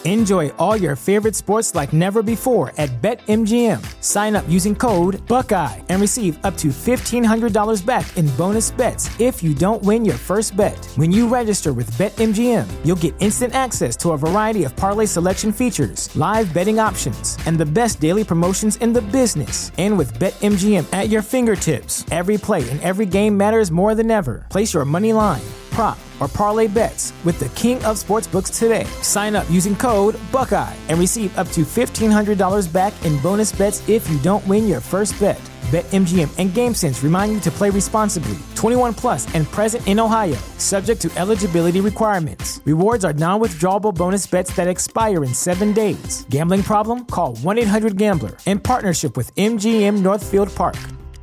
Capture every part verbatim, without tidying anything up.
Enjoy all your favorite sports like never before at BetMGM. Sign up using code Buckeye and receive up to fifteen hundred dollars back in bonus bets if you don't win your first bet. When you register with BetMGM, you'll get instant access to a variety of parlay selection features, live betting options, and the best daily promotions in the business. And with BetMGM at your fingertips, every play and every game matters more than ever. Place your money line, prop, or parlay bets with the king of sportsbooks today. Sign up using code Buckeye and receive up to fifteen hundred dollars back in bonus bets if you don't win your first bet. BetMGM and GameSense remind you to play responsibly. twenty-one plus and present in Ohio, subject to eligibility requirements. Rewards are non-withdrawable bonus bets that expire in seven days. Gambling problem? Call one eight hundred gambler in partnership with M G M Northfield Park.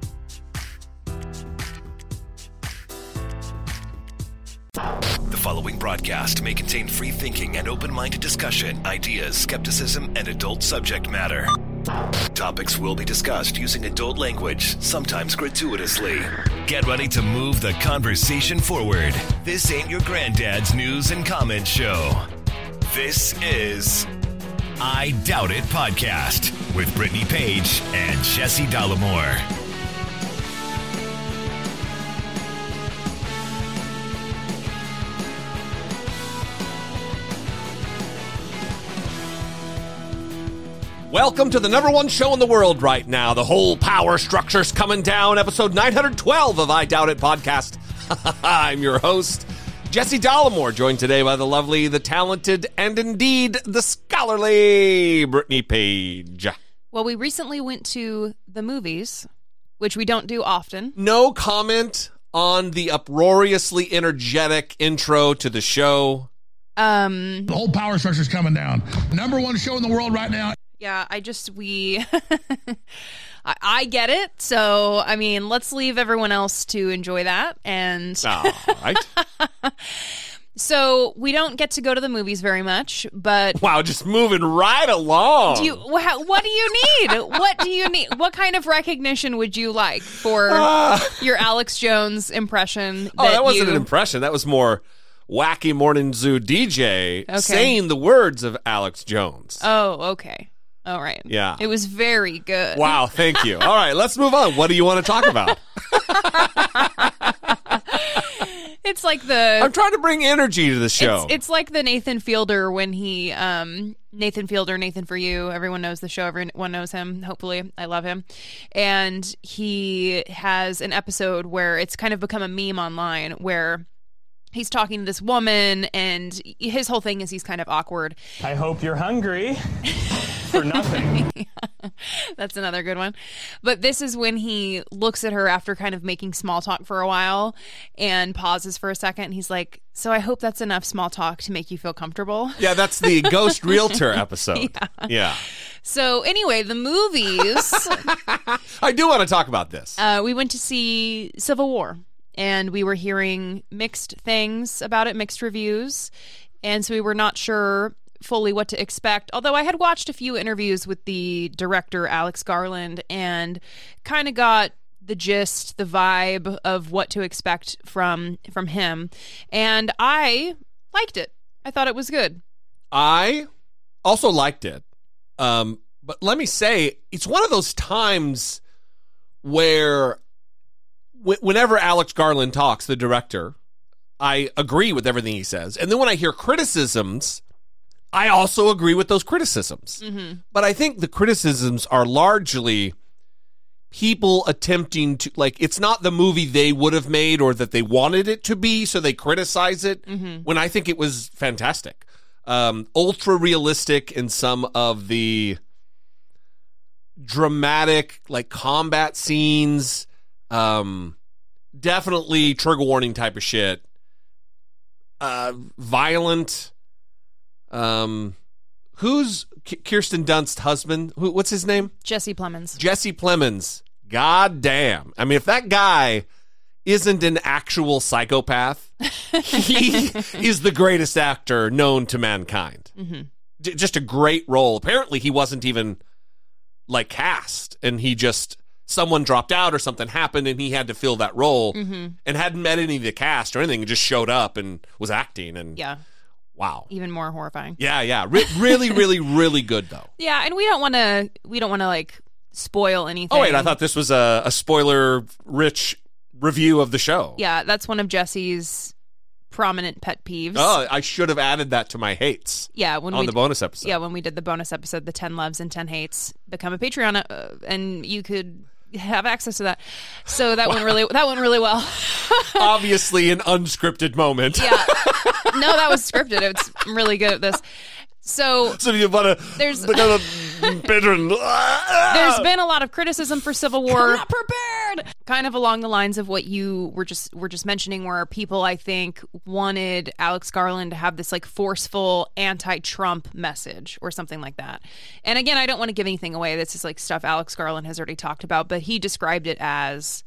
The following broadcast may contain free thinking and open-minded discussion, ideas, skepticism, and adult subject matter. Topics will be discussed using adult language, sometimes gratuitously. Get ready to move the conversation forward. This ain't your granddad's news and comment show. This is I Doubt It Podcast with Brittany Page and Jesse Dollemore. Welcome to the number one show in the world right now. The whole power structure's coming down. Episode nine hundred twelve of I Doubt It Podcast. I'm your host, Jesse Dollemore, joined today by the lovely, the talented, and indeed the scholarly Brittany Page. Well, we recently went to the movies, which we don't do often. No comment on the uproariously energetic intro to the show. Um, the whole power structure's coming down. Number one show in the world right now. Yeah, I just, we, I, I get it. So, I mean, let's leave everyone else to enjoy that. And all right. So we don't get to go to the movies very much, but wow, just moving right along. Do you, wh- what do you need? What do you need? What kind of recognition would you like for uh, your Alex Jones impression? That oh, that wasn't you... an impression. That was more wacky morning zoo D J okay. saying the words of Alex Jones. Oh, okay. All right. Yeah. It was very good. Wow, thank you. All right, let's move on. What do you want to talk about? It's like the... I'm trying to bring energy to the show. It's, it's like the Nathan Fielder when he... Um, Nathan Fielder, Nathan For You. Everyone knows the show. Everyone knows him. Hopefully. I love him. And he has an episode where it's kind of become a meme online where... he's talking to this woman, and his whole thing is he's kind of awkward. I hope you're hungry for nothing. Yeah, that's another good one. But this is when he looks at her after kind of making small talk for a while and pauses for a second. And he's like, so I hope that's enough small talk to make you feel comfortable. Yeah, that's the Ghost Realtor episode. Yeah. yeah. So anyway, the movies. I do want to talk about this. Uh, we went to see Civil War. And we were hearing mixed things about it, mixed reviews. And so we were not sure fully what to expect. Although I had watched a few interviews with the director, Alex Garland, and kind of got the gist, the vibe of what to expect from from him. And I liked it. I thought it was good. I also liked it. Um, but let me say, it's one of those times where... whenever Alex Garland talks, the director, I agree with everything he says. And then when I hear criticisms, I also agree with those criticisms. Mm-hmm. But I think the criticisms are largely people attempting to, like, it's not the movie they would have made or that they wanted it to be, so they criticize it, mm-hmm. when I think it was fantastic. Um, ultra realistic in some of the dramatic, like, combat scenes. Um, definitely trigger warning type of shit. Uh, violent. Um, who's K- Kirsten Dunst's husband? Who, what's his name? Jesse Plemons. Jesse Plemons. God damn. I mean, if that guy isn't an actual psychopath, he is the greatest actor known to mankind. Mm-hmm. D- just a great role. Apparently, he wasn't even, like, cast, and he just... someone dropped out or something happened and he had to fill that role, mm-hmm. and hadn't met any of the cast or anything, just showed up and was acting. And yeah, Wow. Even more horrifying. Yeah, yeah. Re- really, really, really good, though. Yeah, and we don't want to, we don't want to, like, spoil anything. Oh, wait, I thought this was a, a spoiler-rich review of the show. Yeah, that's one of Jesse's prominent pet peeves. Oh, I should have added that to my hates. Yeah, when on we the bonus episode. Yeah, when we did the bonus episode, the ten loves and ten hates, become a Patreon, uh, and you could have access to that. So that went really that went really well. Obviously, an unscripted moment. Yeah, no, that was scripted. It's I'm really good at this. So, so you want to there's there's there's been a lot of criticism for Civil War. I'm not prepared. Kind of along the lines of what you were just were just mentioning, where people I think wanted Alex Garland to have this like forceful anti-Trump message or something like that. And again, I don't want to give anything away. This is like stuff Alex Garland has already talked about, but he described it as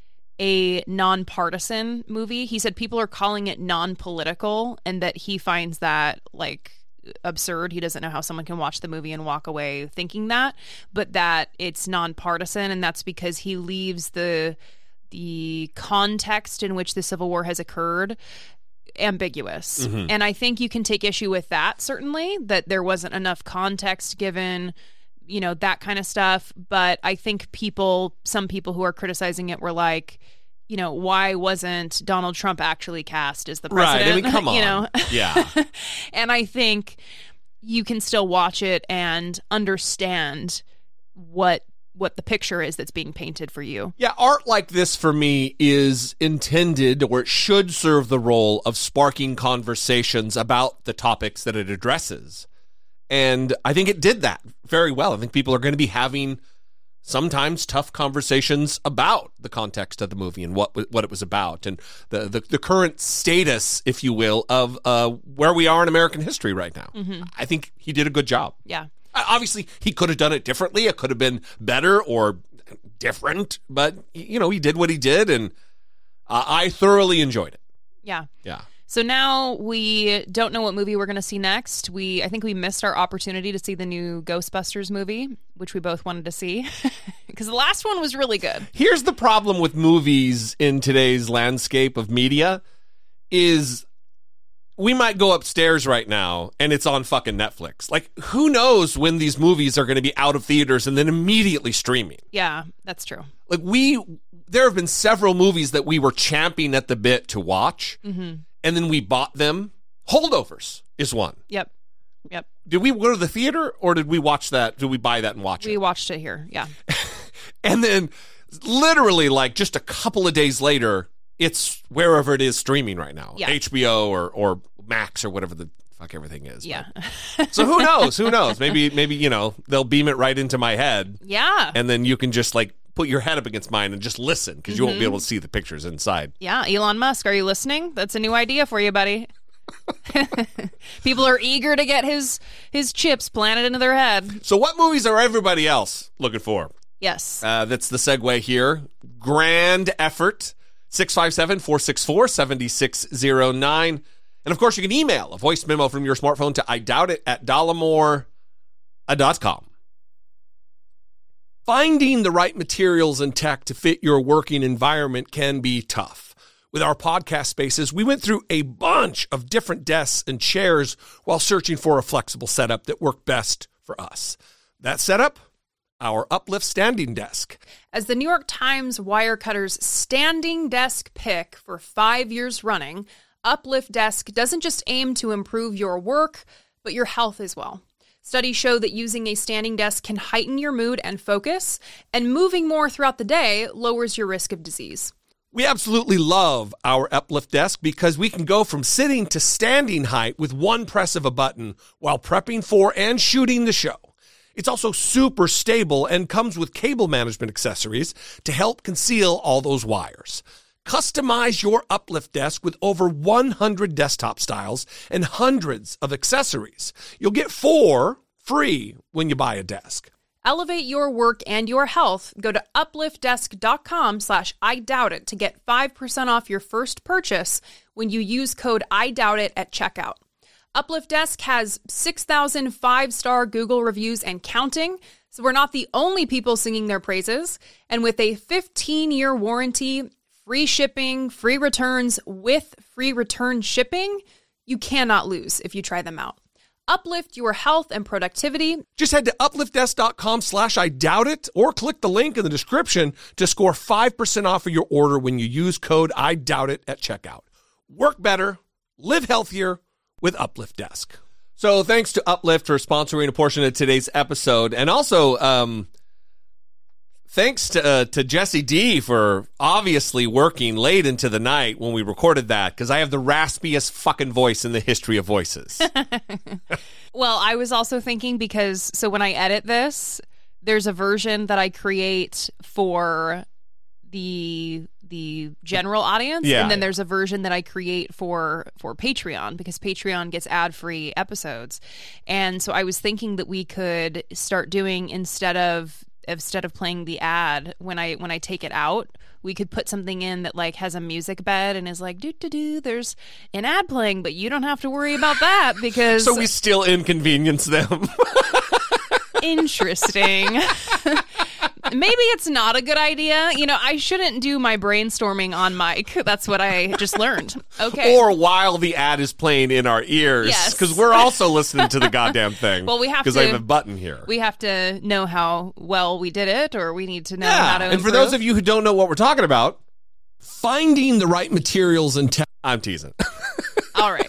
a nonpartisan movie. He said people are calling it non-political, and that he finds that like absurd. He doesn't know how someone can watch the movie and walk away thinking that, but that it's nonpartisan, and that's because he leaves the the context in which the Civil War has occurred ambiguous. Mm-hmm. And I think you can take issue with that, certainly, that there wasn't enough context given, you know, that kind of stuff. But I think people, some people who are criticizing it were like, you know, why wasn't Donald Trump actually cast as the president? Right. I mean, come on. You know? Yeah. And I think you can still watch it and understand what what the picture is that's being painted for you. Yeah, art like this for me is intended, or it should serve the role of sparking conversations about the topics that it addresses. And I think it did that very well. I think people are going to be having sometimes tough conversations about the context of the movie and what what it was about, and the the, the current status, if you will, of uh, where we are in American history right now. Mm-hmm. I think he did a good job. Yeah. Obviously, he could have done it differently. It could have been better or different, but, you know, he did what he did, and uh, I thoroughly enjoyed it. Yeah. Yeah. So now we don't know what movie we're going to see next. We I think we missed our opportunity to see the new Ghostbusters movie, which we both wanted to see, because the last one was really good. Here's the problem with movies in today's landscape of media is we might go upstairs right now and it's on fucking Netflix. Like, who knows when these movies are going to be out of theaters and then immediately streaming. Yeah, that's true. Like, we, there have been several movies that we were champing at the bit to watch, mm-hmm. and then we bought them. Holdovers is one. Yep. Yep. Did we go to the theater, or did we watch that? Did we buy that and watch we it? We watched it here, yeah. And then literally like just a couple of days later, it's wherever it is streaming right now. Yeah. H B O or, or Max or whatever the fuck everything is. Yeah. So who knows? Who knows? Maybe, maybe, you know, they'll beam it right into my head. Yeah. And then you can just like put your head up against mine and just listen, because mm-hmm. you won't be able to see the pictures inside. Yeah. Elon Musk, are you listening? That's a new idea for you, buddy. People are eager to get his his chips planted into their head. So what movies are everybody else looking for? Yes. Uh, that's the segue here. Grand Effort. six five seven, four six four, seven six zero nine. And, of course, you can email a voice memo from your smartphone to I doubt it at dollamore dot com. Finding the right materials and tech to fit your working environment can be tough. With our podcast spaces, we went through a bunch of different desks and chairs while searching for a flexible setup that worked best for us. That setup? Our Uplift Standing Desk. As the New York Times Wirecutter's standing desk pick for five years running, Uplift Desk doesn't just aim to improve your work, but your health as well. Studies show that using a standing desk can heighten your mood and focus, and moving more throughout the day lowers your risk of disease. We absolutely love our Uplift Desk because we can go from sitting to standing height with one press of a button while prepping for and shooting the show. It's also super stable and comes with cable management accessories to help conceal all those wires. Customize your Uplift Desk with over one hundred desktop styles and hundreds of accessories. You'll get four free when you buy a desk. Elevate your work and your health. Go to upliftdesk.com slash I doubt it to get five percent off your first purchase when you use code I doubt it at checkout. Uplift Desk has six thousand five-star Google reviews and counting, so we're not the only people singing their praises. And with a fifteen-year warranty, free shipping, free returns with free return shipping, You cannot lose if you try them out. Uplift your health and productivity. Just head to upliftdesk.com slash I doubt it or click the link in the description to score five percent off of your order when you use code I doubt it at checkout. Work better, live healthier with Uplift Desk. So thanks to Uplift for sponsoring a portion of today's episode. And also, um, thanks to uh, to Jesse D for obviously working late into the night when we recorded that, because I have the raspiest fucking voice in the history of voices. Well, I was also thinking because, so when I edit this, there's a version that I create for the the general audience, Yeah. and then there's a version that I create for for Patreon, because Patreon gets ad-free episodes. And so I was thinking that we could start doing, instead of instead of playing the ad when I when I take it out, we could put something in that like has a music bed and is like, do do do, there's an ad playing, but you don't have to worry about that because So we still inconvenience them. Interesting. Maybe it's not a good idea. You know, I shouldn't do my brainstorming on mic. That's what I just learned. Okay. Or while the ad is playing in our ears. Yes. Because we're also listening to the goddamn thing. Well, we have Because to- I have a button here. We have to know how well we did it, or we need to know yeah. how to And for improve. those of you who don't know what we're talking about, finding the right materials and... Te- I'm teasing. All right.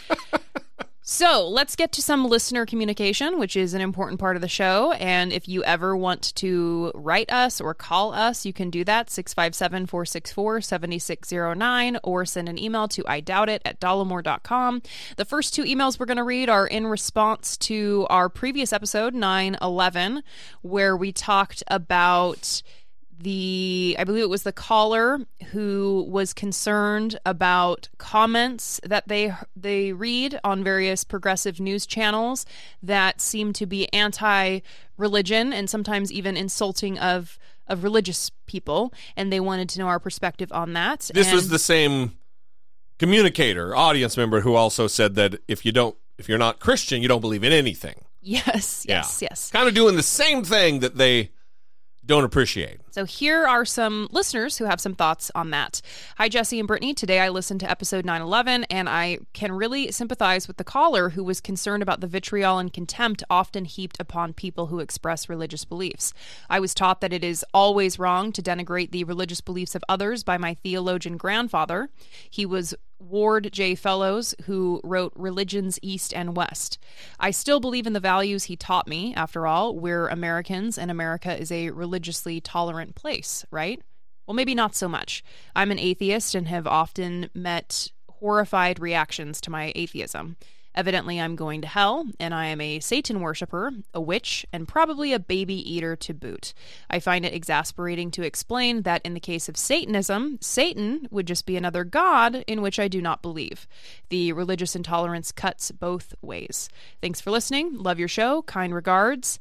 So let's get to some listener communication, which is an important part of the show. And if you ever want to write us or call us, you can do that, six five seven, four six four, seven six zero nine, or send an email to I doubt it at dollamore dot com. The first two emails we're going to read are in response to our previous episode, nine eleven, where we talked about the, I believe it was the caller who was concerned about comments that they they read on various progressive news channels that seem to be anti-religion and sometimes even insulting of of religious people, and they wanted to know our perspective on that. This and was the same communicator, audience member, who also said that if you don't, if you're not Christian, you don't believe in anything. Yes, yes, Yeah. yes. Kind of doing the same thing that they don't appreciate. So here are some listeners who have some thoughts on that. Hi, Jesse and Brittany. Today I listened to episode nine eleven, and I can really sympathize with the caller who was concerned about the vitriol and contempt often heaped upon people who express religious beliefs. I was taught that it is always wrong to denigrate the religious beliefs of others by my theologian grandfather. He was Ward J. Fellows, who wrote Religions East and West. I still believe in the values he taught me. After all, we're Americans, and America is a religiously tolerant place, right? Well, maybe not so much. I'm an atheist and have often met horrified reactions to my atheism. Evidently, I'm going to hell, and I am a Satan worshiper, a witch, and probably a baby eater to boot. I find it exasperating to explain that in the case of Satanism, Satan would just be another god in which I do not believe. The religious intolerance cuts both ways. Thanks for listening. Love your show. Kind regards,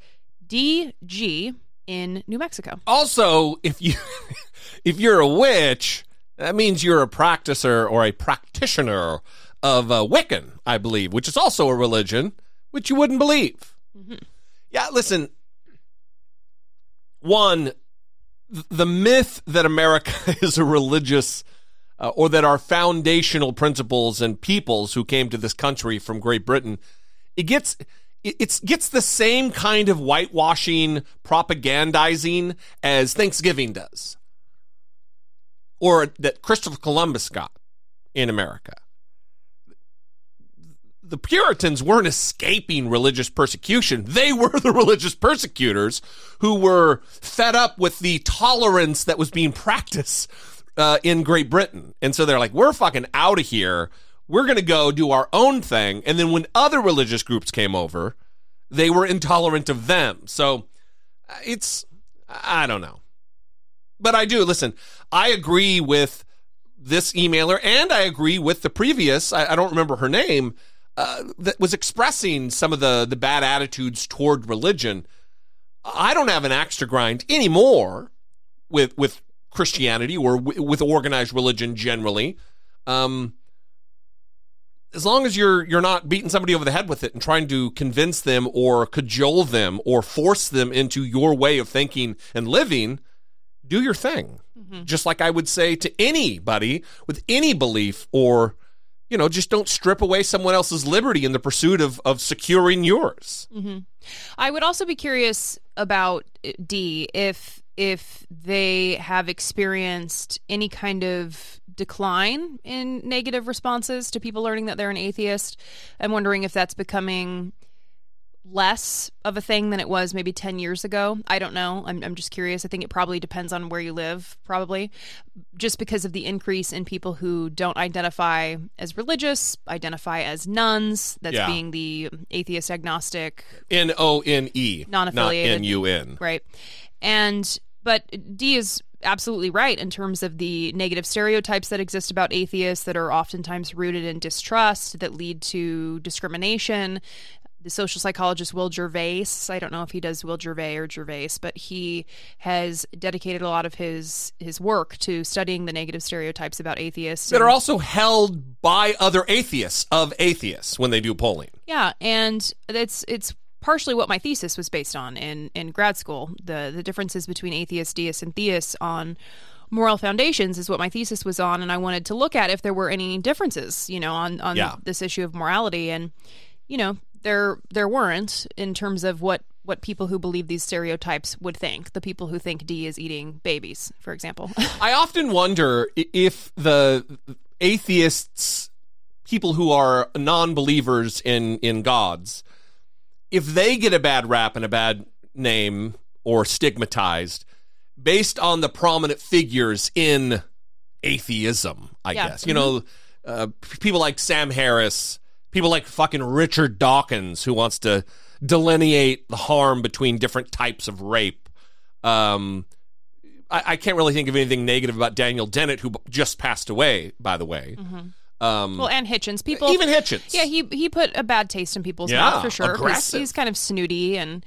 D G in New Mexico. Also, if you if you're a witch, that means you're a practicer or a practitioner of uh, Wiccan, I believe, which is also a religion, which you wouldn't believe. Mm-hmm. Yeah, listen. One, th- the myth that America is a religious, uh, or that our foundational principles and peoples who came to this country from Great Britain, it gets it it's, gets the same kind of whitewashing, propagandizing as Thanksgiving does, or that Christopher Columbus got in America. The Puritans weren't escaping religious persecution. They were the religious persecutors who were fed up with the tolerance that was being practiced uh, in Great Britain. And so they're like, we're fucking out of here. We're going to go do our own thing. And then when other religious groups came over, they were intolerant of them. So it's, I don't know. But I do, listen, I agree with this emailer, and I agree with the previous, I, I don't remember her name, Uh, that was expressing some of the, the bad attitudes toward religion. I don't have an axe to grind anymore with with Christianity or w- with organized religion generally. Um, as long as you're you're not beating somebody over the head with it and trying to convince them or cajole them or force them into your way of thinking and living, do your thing. Mm-hmm. Just like I would say to anybody with any belief or, you know, just don't strip away someone else's liberty in the pursuit of, of securing yours. Mm-hmm. I would also be curious about D, if if they have experienced any kind of decline in negative responses to people learning that they're an atheist. I'm wondering if that's becoming less of a thing than it was maybe ten years ago. I don't know. I'm I'm just curious. I think it probably depends on where you live, probably, just because of the increase in people who don't identify as religious, identify as nuns. That's Yeah. being the atheist agnostic, N O N E, non-affiliated, not N U N. right? And but D is absolutely right in terms of the negative stereotypes that exist about atheists that are oftentimes rooted in distrust that lead to discrimination. The social psychologist Will Gervais, I don't know if he does Will Gervais or Gervais, but he has dedicated a lot of his his work to studying the negative stereotypes about atheists. That and- are also held by other atheists of atheists when they do polling. Yeah, and it's it's partially what my thesis was based on in, in grad school. The the differences between atheists, deists, and theists on moral foundations is what my thesis was on, and I wanted to look at if there were any differences, you know, on, on Yeah. this issue of morality. And, you know, there there weren't in terms of what, what people who believe these stereotypes would think. The people who think D is eating babies, for example. I often wonder i- if the atheists, people who are non-believers in, in gods, if they get a bad rap and a bad name or stigmatized based on the prominent figures in atheism, I Yeah. guess. You know, uh, p- people like Sam Harris, people like fucking Richard Dawkins, who wants to delineate the harm between different types of rape. Um, I, I can't really think of anything negative about Daniel Dennett, who b- just passed away, by the way. Um, Well, and Hitchens. People, even Hitchens. Yeah, he he put a bad taste in people's Yeah, mouth for sure. 'Cause aggressive. He's kind of snooty, and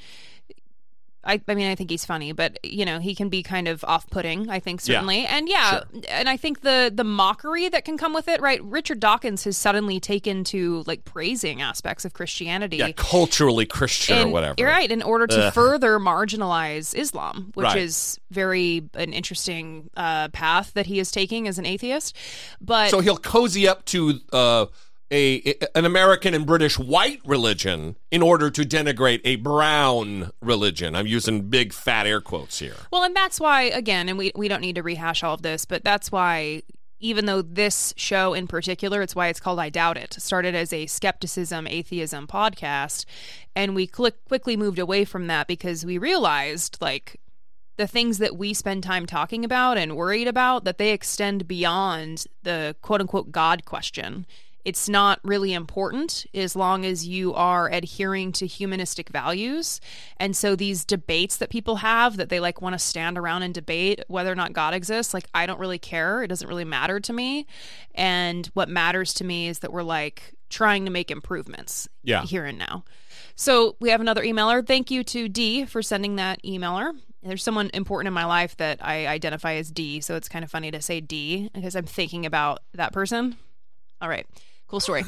I, I mean, I think he's funny, but you know, he can be kind of off-putting. I think certainly, Yeah, and yeah, and I think the the mockery that can come with it, right? Richard Dawkins has suddenly taken to like praising aspects of Christianity. yeah, culturally Christian And- or whatever. You're right, in order to Ugh. further marginalize Islam, which Right. is very an interesting uh, path that he is taking as an atheist. But So he'll cozy up to uh, a, a an American and British white religion in order to denigrate a brown religion. I'm using big fat air quotes here. Well, and that's why, again, and we, we don't need to rehash all of this, but that's why, even though this show in particular, it's why it's called I Doubt It, started as a skepticism, atheism podcast, and we cl- quickly moved away from that because we realized, like, the things that we spend time talking about and worried about, that they extend beyond the quote-unquote God question. It's not really important as long as you are adhering to humanistic values. And so these debates that people have that they like want to stand around and debate whether or not God exists, like, I don't really care. It doesn't really matter to me. And what matters to me is that we're like trying to make improvements Yeah. here and now. So we have another emailer. Thank you to D for sending that emailer. There's someone important in my life that I identify as D, so it's kind of funny to say D because I'm thinking about that person. All right. Cool story.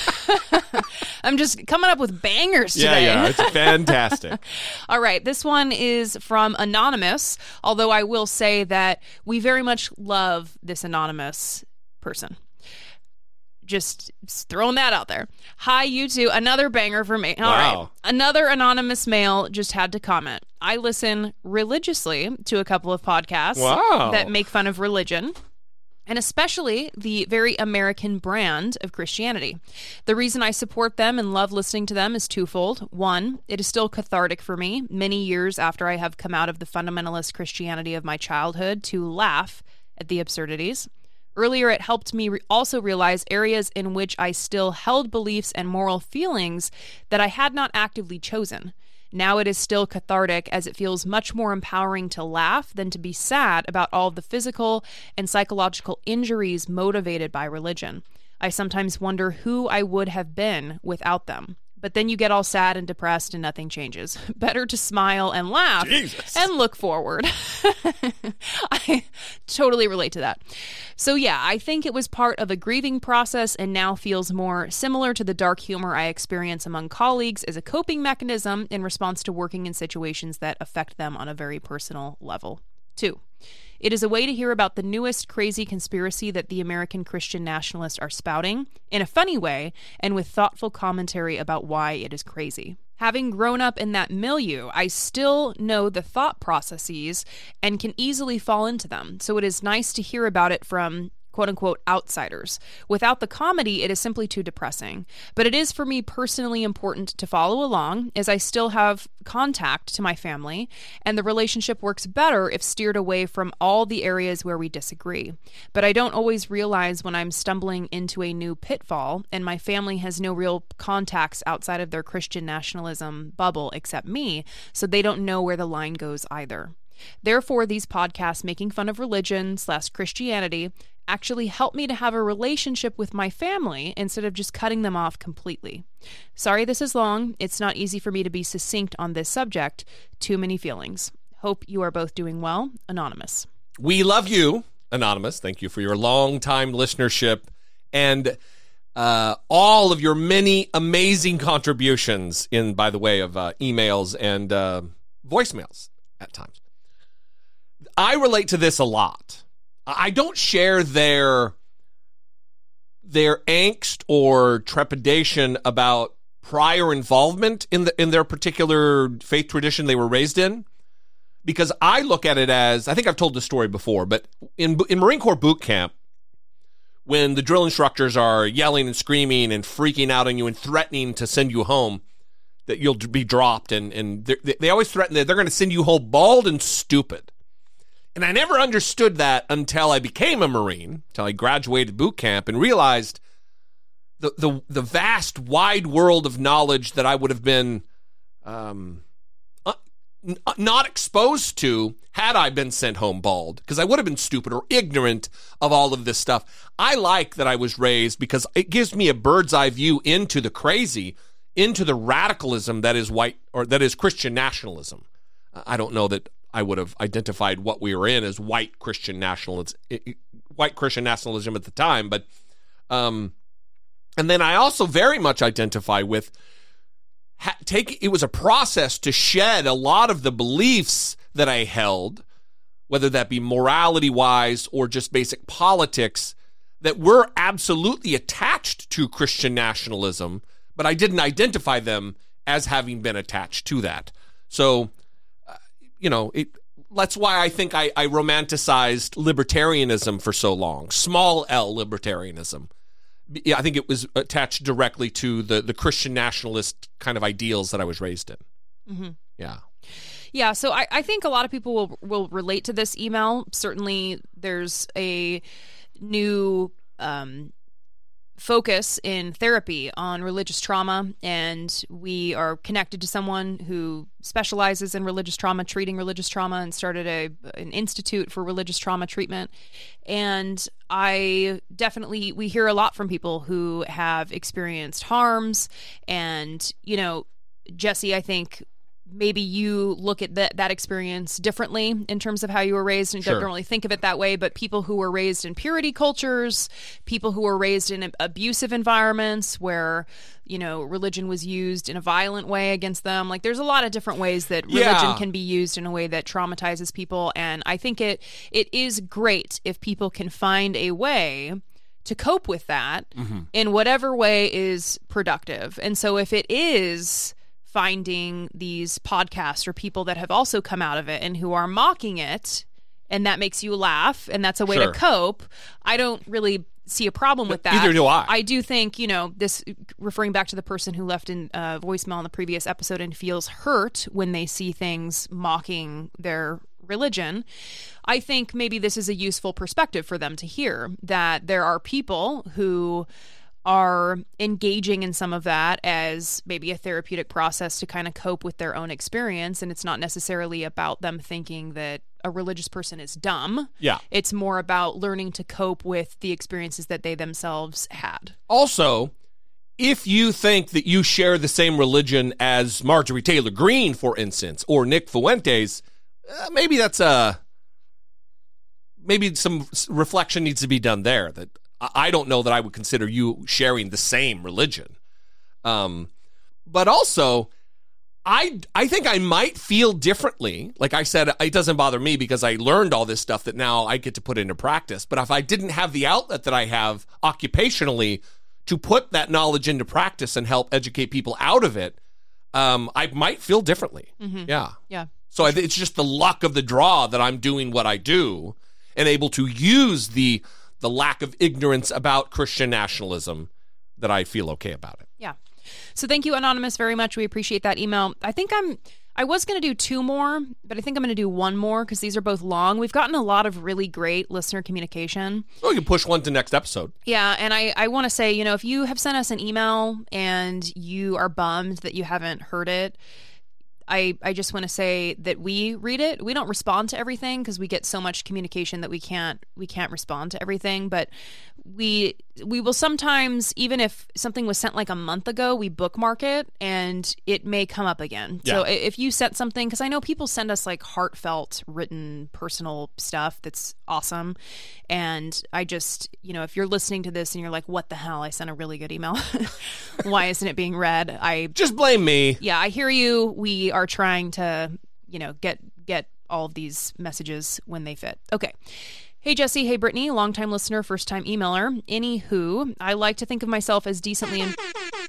I'm just coming up with bangers today. Yeah, yeah, it's fantastic. All right. This one is from Anonymous, although I will say that we very much love this anonymous person. Just throwing that out there. Hi, you two. Another banger for me. All right. Wow. Another anonymous male just had to comment. I listen religiously to a couple of podcasts Wow. that make fun of religion, and especially the very American brand of Christianity. The reason I support them and love listening to them is twofold. One, it is still cathartic for me, many years after I have come out of the fundamentalist Christianity of my childhood, to laugh at the absurdities. Earlier, it helped me re- also realize areas in which I still held beliefs and moral feelings that I had not actively chosen. Now it is still cathartic, as it feels much more empowering to laugh than to be sad about all of the physical and psychological injuries motivated by religion. I sometimes wonder who I would have been without them. But then you get all sad and depressed and nothing changes. Better to smile and laugh Jesus. and look forward. I totally relate to that. So yeah, I think it was part of a grieving process and now feels more similar to the dark humor I experience among colleagues as a coping mechanism in response to working in situations that affect them on a very personal level. Two, It is a way to hear about the newest crazy conspiracy that the American Christian nationalists are spouting, in a funny way, and with thoughtful commentary about why it is crazy. Having grown up in that milieu, I still know the thought processes and can easily fall into them, so it is nice to hear about it from quote-unquote outsiders. Without the comedy, it is simply too depressing. But it is for me personally important to follow along, as I still have contact to my family, and the relationship works better if steered away from all the areas where we disagree. But I don't always realize when I'm stumbling into a new pitfall, and my family has no real contacts outside of their Christian nationalism bubble except me, so they don't know where the line goes either. Therefore, these podcasts making fun of religion slash Christianity actually help me to have a relationship with my family instead of just cutting them off completely. Sorry this is long. It's not easy for me to be succinct on this subject. Too many feelings. Hope you are both doing well. Anonymous. We love you, Anonymous. Thank you for your long-time listenership and uh, all of your many amazing contributions in, by the way, of uh, emails and uh, voicemails at times. I relate to this a lot. I don't share their their angst or trepidation about prior involvement in the in their particular faith tradition they were raised in, because I look at it as, I think I've told this story before, but in in Marine Corps boot camp, when the drill instructors are yelling and screaming and freaking out on you and threatening to send you home, that you'll be dropped, and and they always threaten that they're going to send you home bald and stupid. And I never understood that until I became a Marine, until I graduated boot camp and realized the the, the vast, wide world of knowledge that I would have been um, uh, n- not exposed to had I been sent home bald, because I would have been stupid or ignorant of all of this stuff. I like that I was raised because it gives me a bird's eye view into the crazy, into the radicalism that is white, or that is Christian nationalism. I don't know that I would have identified what we were in as white Christian nationalism, white Christian nationalism at the time. But, um, and then I also very much identify with ha- take. It was a process to shed a lot of the beliefs that I held, whether that be morality wise or just basic politics, that were absolutely attached to Christian nationalism, but I didn't identify them as having been attached to that. So, you know, it, that's why I think I, I romanticized libertarianism for so long. Small L libertarianism. I think it was attached directly to the, the Christian nationalist kind of ideals that I was raised in. Mm-hmm. Yeah. Yeah, so I, I think a lot of people will will relate to this email. Certainly there's a new um, focus in therapy on religious trauma, and we are connected to someone who specializes in religious trauma, treating religious trauma, and started a an institute for religious trauma treatment. And I definitely, we hear a lot from people who have experienced harms, and, you know, Jesse, I think maybe you look at that that experience differently in terms of how you were raised, and Sure. don't really think of it that way. But people who were raised in purity cultures, people who were raised in abusive environments where, you know, religion was used in a violent way against them. Like, there's a lot of different ways that religion Yeah. can be used in a way that traumatizes people. And I think it it is great if people can find a way to cope with that Mm-hmm. in whatever way is productive. And so if it is finding these podcasts or people that have also come out of it and who are mocking it, and that makes you laugh, and that's a way Sure. to cope, I don't really see a problem with that. Neither do I. I do think, you know, this, referring back to the person who left in uh, voicemail in the previous episode and feels hurt when they see things mocking their religion, I think maybe this is a useful perspective for them to hear, that there are people who are engaging in some of that as maybe a therapeutic process to kind of cope with their own experience. And it's not necessarily about them thinking that a religious person is dumb. Yeah. It's more about learning to cope with the experiences that they themselves had. Also, if you think that you share the same religion as Marjorie Taylor Greene, for instance, or Nick Fuentes, uh, maybe that's a maybe some reflection needs to be done there. That I don't know that I would consider you sharing the same religion. Um, but also, I I think I might feel differently. Like I said, it doesn't bother me because I learned all this stuff that now I get to put into practice. But if I didn't have the outlet that I have occupationally to put that knowledge into practice and help educate people out of it, um, I might feel differently. Mm-hmm. Yeah. Yeah. So I, it's just the luck of the draw that I'm doing what I do and able to use the the lack of ignorance about Christian nationalism that I feel okay about it. Yeah. So thank you, Anonymous, very much. We appreciate that email. I think I'm, I was going to do two more, but I think I'm going to do one more because these are both long. We've gotten a lot of really great listener communication. Oh, you can push one to next episode. Yeah. And I, I want to say, you know, if you have sent us an email and you are bummed that you haven't heard it, I, I just want to say that we read it. We don't respond to everything because we get so much communication that we can't we can't respond to everything. But we we will sometimes, even if something was sent like a month ago, we bookmark it and it may come up again. Yeah. So if you sent something, because I know people send us like heartfelt, written, personal stuff that's awesome. And I just, you know, if you're listening to this and you're like, what the hell? I sent a really good email. Why isn't it being read? I just blame me. Yeah, I hear you. We are trying to, you know, get get all of these messages when they fit. Okay. Hey, Jesse. Hey, Brittany. Longtime listener, first-time emailer. Anywho, I like to think of myself as decently... In-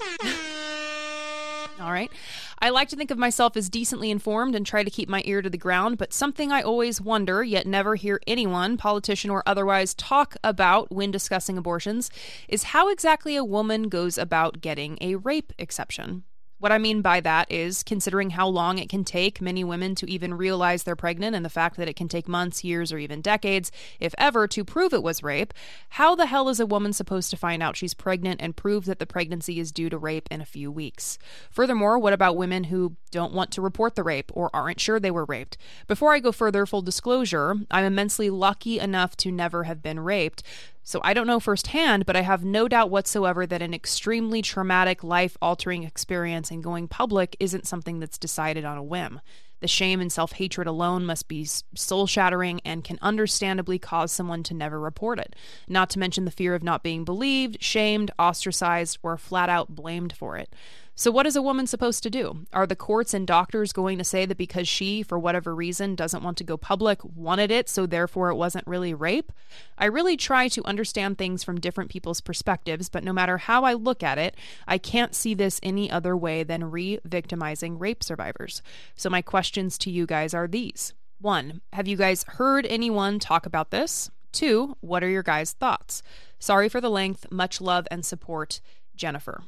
all right. I like to think of myself as decently informed and try to keep my ear to the ground, but something I always wonder, yet never hear anyone, politician or otherwise, talk about when discussing abortions, is how exactly a woman goes about getting a rape exception. What I mean by that is, considering how long it can take many women to even realize they're pregnant and the fact that it can take months, years, or even decades, if ever, to prove it was rape, how the hell is a woman supposed to find out she's pregnant and prove that the pregnancy is due to rape in a few weeks? Furthermore, what about women who don't want to report the rape or aren't sure they were raped? Before I go further, full disclosure, I'm immensely lucky enough to never have been raped. So I don't know firsthand, but I have no doubt whatsoever that an extremely traumatic, life-altering experience and going public isn't something that's decided on a whim. The shame and self-hatred alone must be soul-shattering and can understandably cause someone to never report it, not to mention the fear of not being believed, shamed, ostracized, or flat-out blamed for it. So what is a woman supposed to do? Are the courts and doctors going to say that because she, for whatever reason, doesn't want to go public, wanted it, so therefore it wasn't really rape? I really try to understand things from different people's perspectives, but no matter how I look at it, I can't see this any other way than re-victimizing rape survivors. So my questions to you guys are these. One, have you guys heard anyone talk about this? Two, what are your guys' thoughts? Sorry for the length. Much love and support, Jennifer.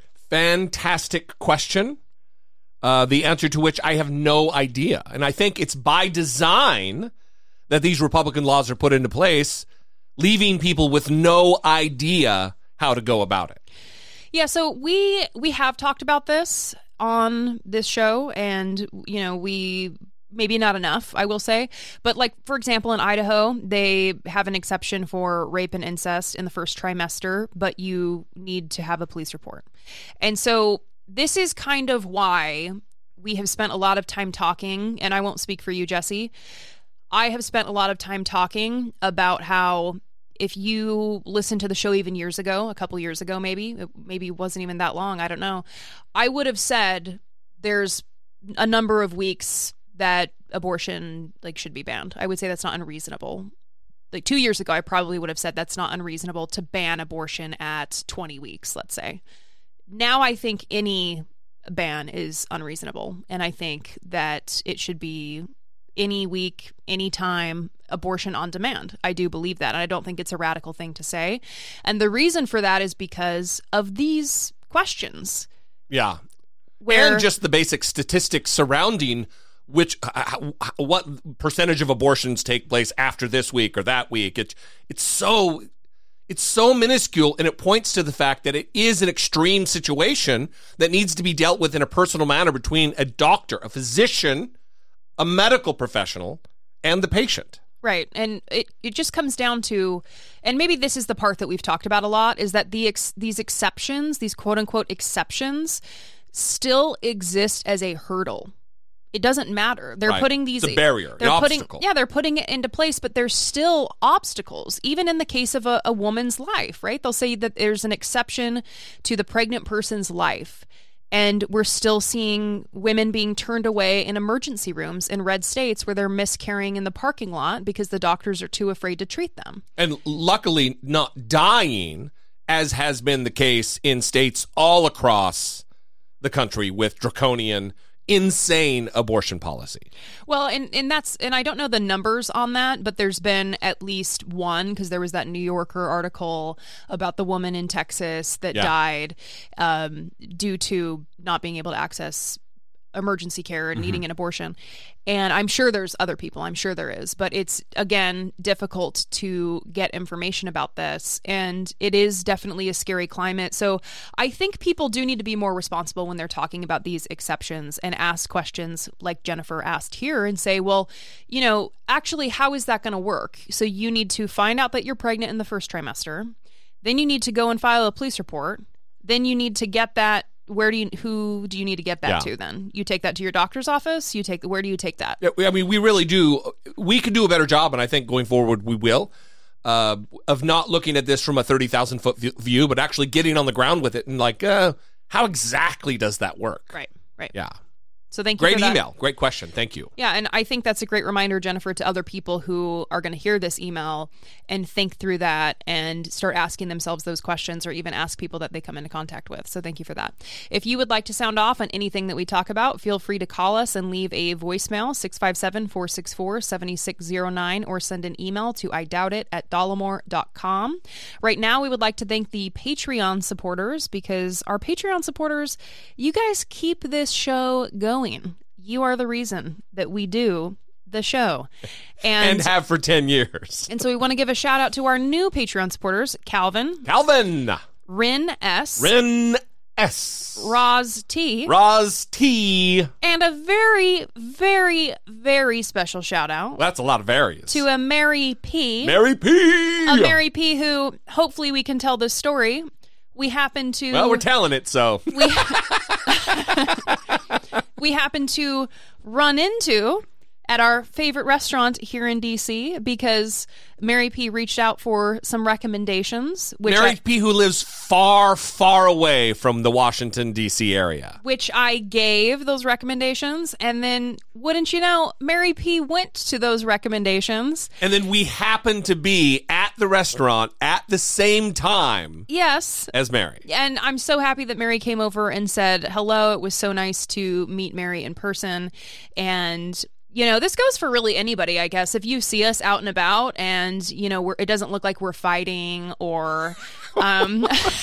Fantastic question, uh, the answer to which I have no idea. And I think it's by design that these Republican laws are put into place, leaving people with no idea how to go about it. Yeah, so we we have talked about this on this show, and, you know, we... maybe not enough, I will say. But like, for example, in Idaho, they have an exception for rape and incest in the first trimester, but you need to have a police report. And so this is kind of why we have spent a lot of time talking, and I won't speak for you, Jesse. I have spent a lot of time talking about how if you listen to the show even years ago, a couple years ago, maybe, it maybe wasn't even that long, I don't know, I would have said there's a number of weeks that abortion like should be banned. I would say that's not unreasonable. Like two years ago, I probably would have said that's not unreasonable to ban abortion at twenty weeks, let's say. Now I think any ban is unreasonable. And I think that it should be any week, any time, abortion on demand. I do believe that. And I don't think it's a radical thing to say. And the reason for that is because of these questions. Yeah. Where, and just the basic statistics surrounding which uh, what percentage of abortions take place after this week or that week. It, it's so it's so minuscule, and it points to the fact that it is an extreme situation that needs to be dealt with in a personal manner between a doctor, a physician, a medical professional, and the patient. Right. And it, it just comes down to, and maybe this is the part that we've talked about a lot, is that the ex, these exceptions, these quote-unquote exceptions, still exist as a hurdle. It doesn't matter. They're right. putting these... It's a barrier, they're an putting, obstacle. Yeah, they're putting it into place, but there's still obstacles, even in the case of a, a woman's life, right? They'll say that there's an exception to the pregnant person's life. And we're still seeing women being turned away in emergency rooms in red states where they're miscarrying in the parking lot because the doctors are too afraid to treat them. And luckily not dying, as has been the case in states all across the country with draconian, insane abortion policy. Well, and, and that's, and I don't know the numbers on that, but there's been at least one, because there was that New Yorker article about the woman in Texas that Yeah. died um, due to not being able to access emergency care and needing an abortion. And I'm sure there's other people. I'm sure there is. But it's, again, difficult to get information about this. And it is definitely a scary climate. So I think people do need to be more responsible when they're talking about these exceptions and ask questions like Jennifer asked here and say, well, you know, actually, how is that going to work? So you need to find out that you're pregnant in the first trimester. Then you need to go and file a police report. Then you need to get that. Where do you, who do you need to get that Yeah. to then? You take that to your doctor's office? You take, where do you take that? Yeah, I mean, we really do. We could do a better job, and I think going forward we will, uh, of not looking at this from a thirty thousand foot view, but actually getting on the ground with it and like, uh, how exactly does that work? Right, right. Yeah. So thank you Great for that. email. Great question. Thank you. Yeah, and I think that's a great reminder, Jennifer, to other people who are going to hear this email and think through that and start asking themselves those questions or even ask people that they come into contact with. So thank you for that. If you would like to sound off on anything that we talk about, feel free to call us and leave a voicemail, six five seven, four six four, seven six zero nine, or send an email to I doubt it at dollamore dot com. Right now, we would like to thank the Patreon supporters, because our Patreon supporters, you guys keep this show going. You are the reason that we do the show. And, And have for ten years. and so we want to give a shout out to our new Patreon supporters, Calvin, Calvin. Rin S, Ren S. Roz T, Roz T. and a very, very, very special shout out That's a lot of various. to a Mary P. Mary P. A Mary P who, hopefully we can tell this story. We happen to... Well, we're telling it, so. we, we happen to run into at our favorite restaurant here in D C because Mary P reached out for some recommendations, which Mary I, P, who lives far, far away from the Washington, D C area. which I gave those recommendations, and then wouldn't you know, Mary P went to those recommendations. And then we happened to be at the restaurant at the same time Yes. as Mary. And I'm so happy that Mary came over and said hello. It was so nice to meet Mary in person. And you know, this goes for really anybody, I guess. If you see us out and about and, you know, we're, it doesn't look like we're fighting or um,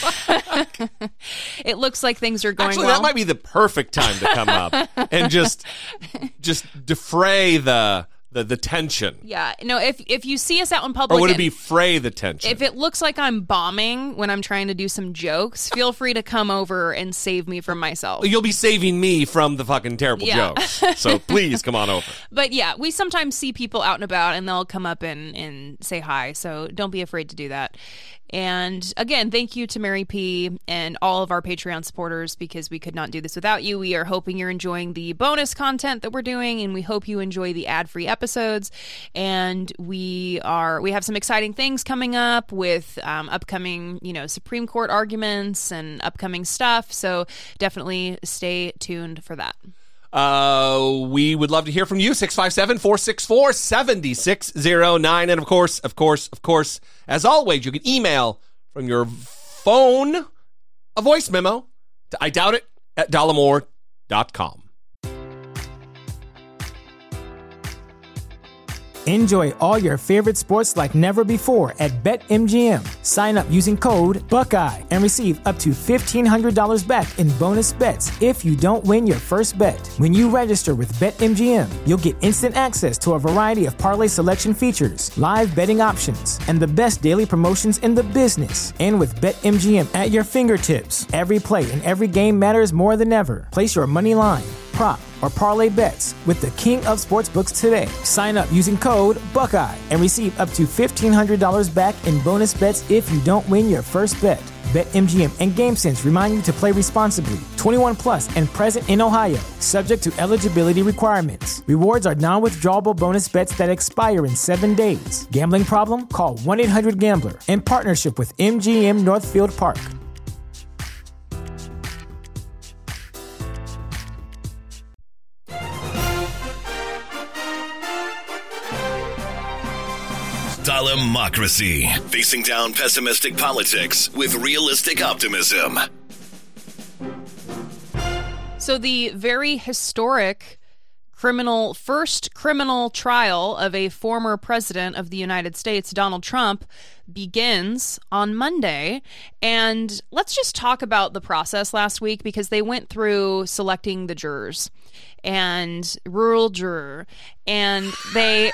it looks like things are going Actually, well. that might be the perfect time to come up and just just defray the the, the tension. Yeah. No, if if you see us out in public. Or would it and- be fray the tension? If it looks like I'm bombing when I'm trying to do some jokes, feel free to come over and save me from myself. You'll be saving me from the fucking terrible Yeah. jokes. So please come on over. But yeah, we sometimes see people out and about and they'll come up and, and say hi. So don't be afraid to do that. And again, thank you to Mary P and all of our Patreon supporters, because we could not do this without you. We are hoping you're enjoying the bonus content that we're doing, and we hope you enjoy the ad-free episodes. And we are we have some exciting things coming up with um, upcoming, you know, Supreme Court arguments and upcoming stuff. So definitely stay tuned for that. Uh, we would love to hear from you. six five seven, four six four, seven six zero nine. And of course, of course, of course, as always, you can email from your phone a voice memo to I doubt it at dollamore dot com. Enjoy all your favorite sports like never before at BetMGM. Sign up using code Buckeye and receive up to fifteen hundred dollars back in bonus bets if you don't win your first bet. When you register with BetMGM, you'll get instant access to a variety of parlay selection features, live betting options, and the best daily promotions in the business. And with BetMGM at your fingertips, every play and every game matters more than ever. Place your money line, prop, or parlay bets with the king of sportsbooks today. Sign up using code Buckeye and receive up to fifteen hundred dollars back in bonus bets if you don't win your first bet. BetMGM and GameSense remind you to play responsibly. twenty-one plus and present in Ohio, subject to eligibility requirements. Rewards are non-withdrawable bonus bets that expire in seven days. Gambling problem? Call one eight hundred gambler in partnership with M G M Northfield Park. Dalemocracy. Facing down pessimistic politics with realistic optimism. So the very historic criminal first criminal trial of a former president of the United States, Donald Trump, begins on Monday. And let's just talk about the process last week, because they went through selecting the jurors and rural juror, and they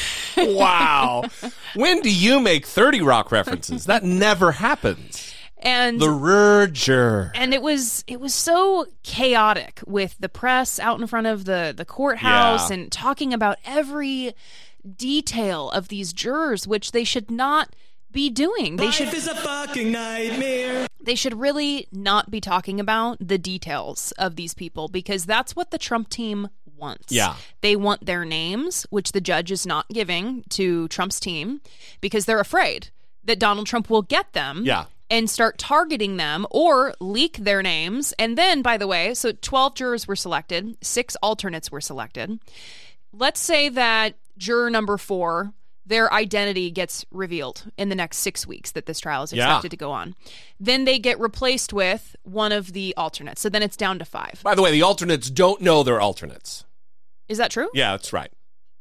Wow. When do you make thirty Rock references? That never happens. And the Rurger. And it was it was so chaotic with the press out in front of the, the courthouse, Yeah. and talking about every detail of these jurors, which they should not be doing. They Life should is a fucking nightmare. They should really not be talking about the details of these people, because that's what the Trump team wants. Yeah. They want their names, which the judge is not giving to Trump's team, because they're afraid that Donald Trump will get them. Yeah. And start targeting them or leak their names. And then, by the way, so twelve jurors were selected, six alternates were selected. Let's say that juror number four, their identity gets revealed in the next six weeks that this trial is expected Yeah. to go on. Then they get replaced with one of the alternates. So then it's down to five. By the way, the alternates don't know they're alternates. Is that true? Yeah, that's right.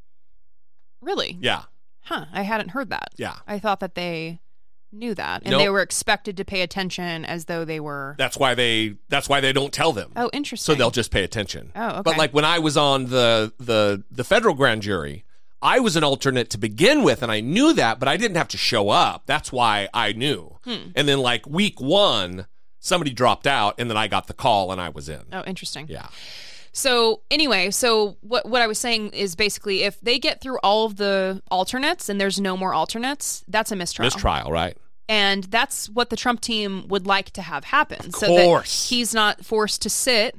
Really? Yeah. Huh. I hadn't heard that. Yeah. I thought that they knew that, and Nope. they were expected to pay attention as though they were. That's why they that's why they don't tell them. Oh, interesting. So they'll just pay attention. Oh, okay. But like when I was on the the the federal grand jury, I was an alternate to begin with, and I knew that, but I didn't have to show up. That's why I knew. Hmm. And then like week one, somebody dropped out, and then I got the call, and I was in. Oh, interesting. Yeah. So anyway, so what what I was saying is basically, if they get through all of the alternates and there's no more alternates, that's a mistrial. Mistrial, right? And that's what the Trump team would like to have happen. Of so course. that he's not forced to sit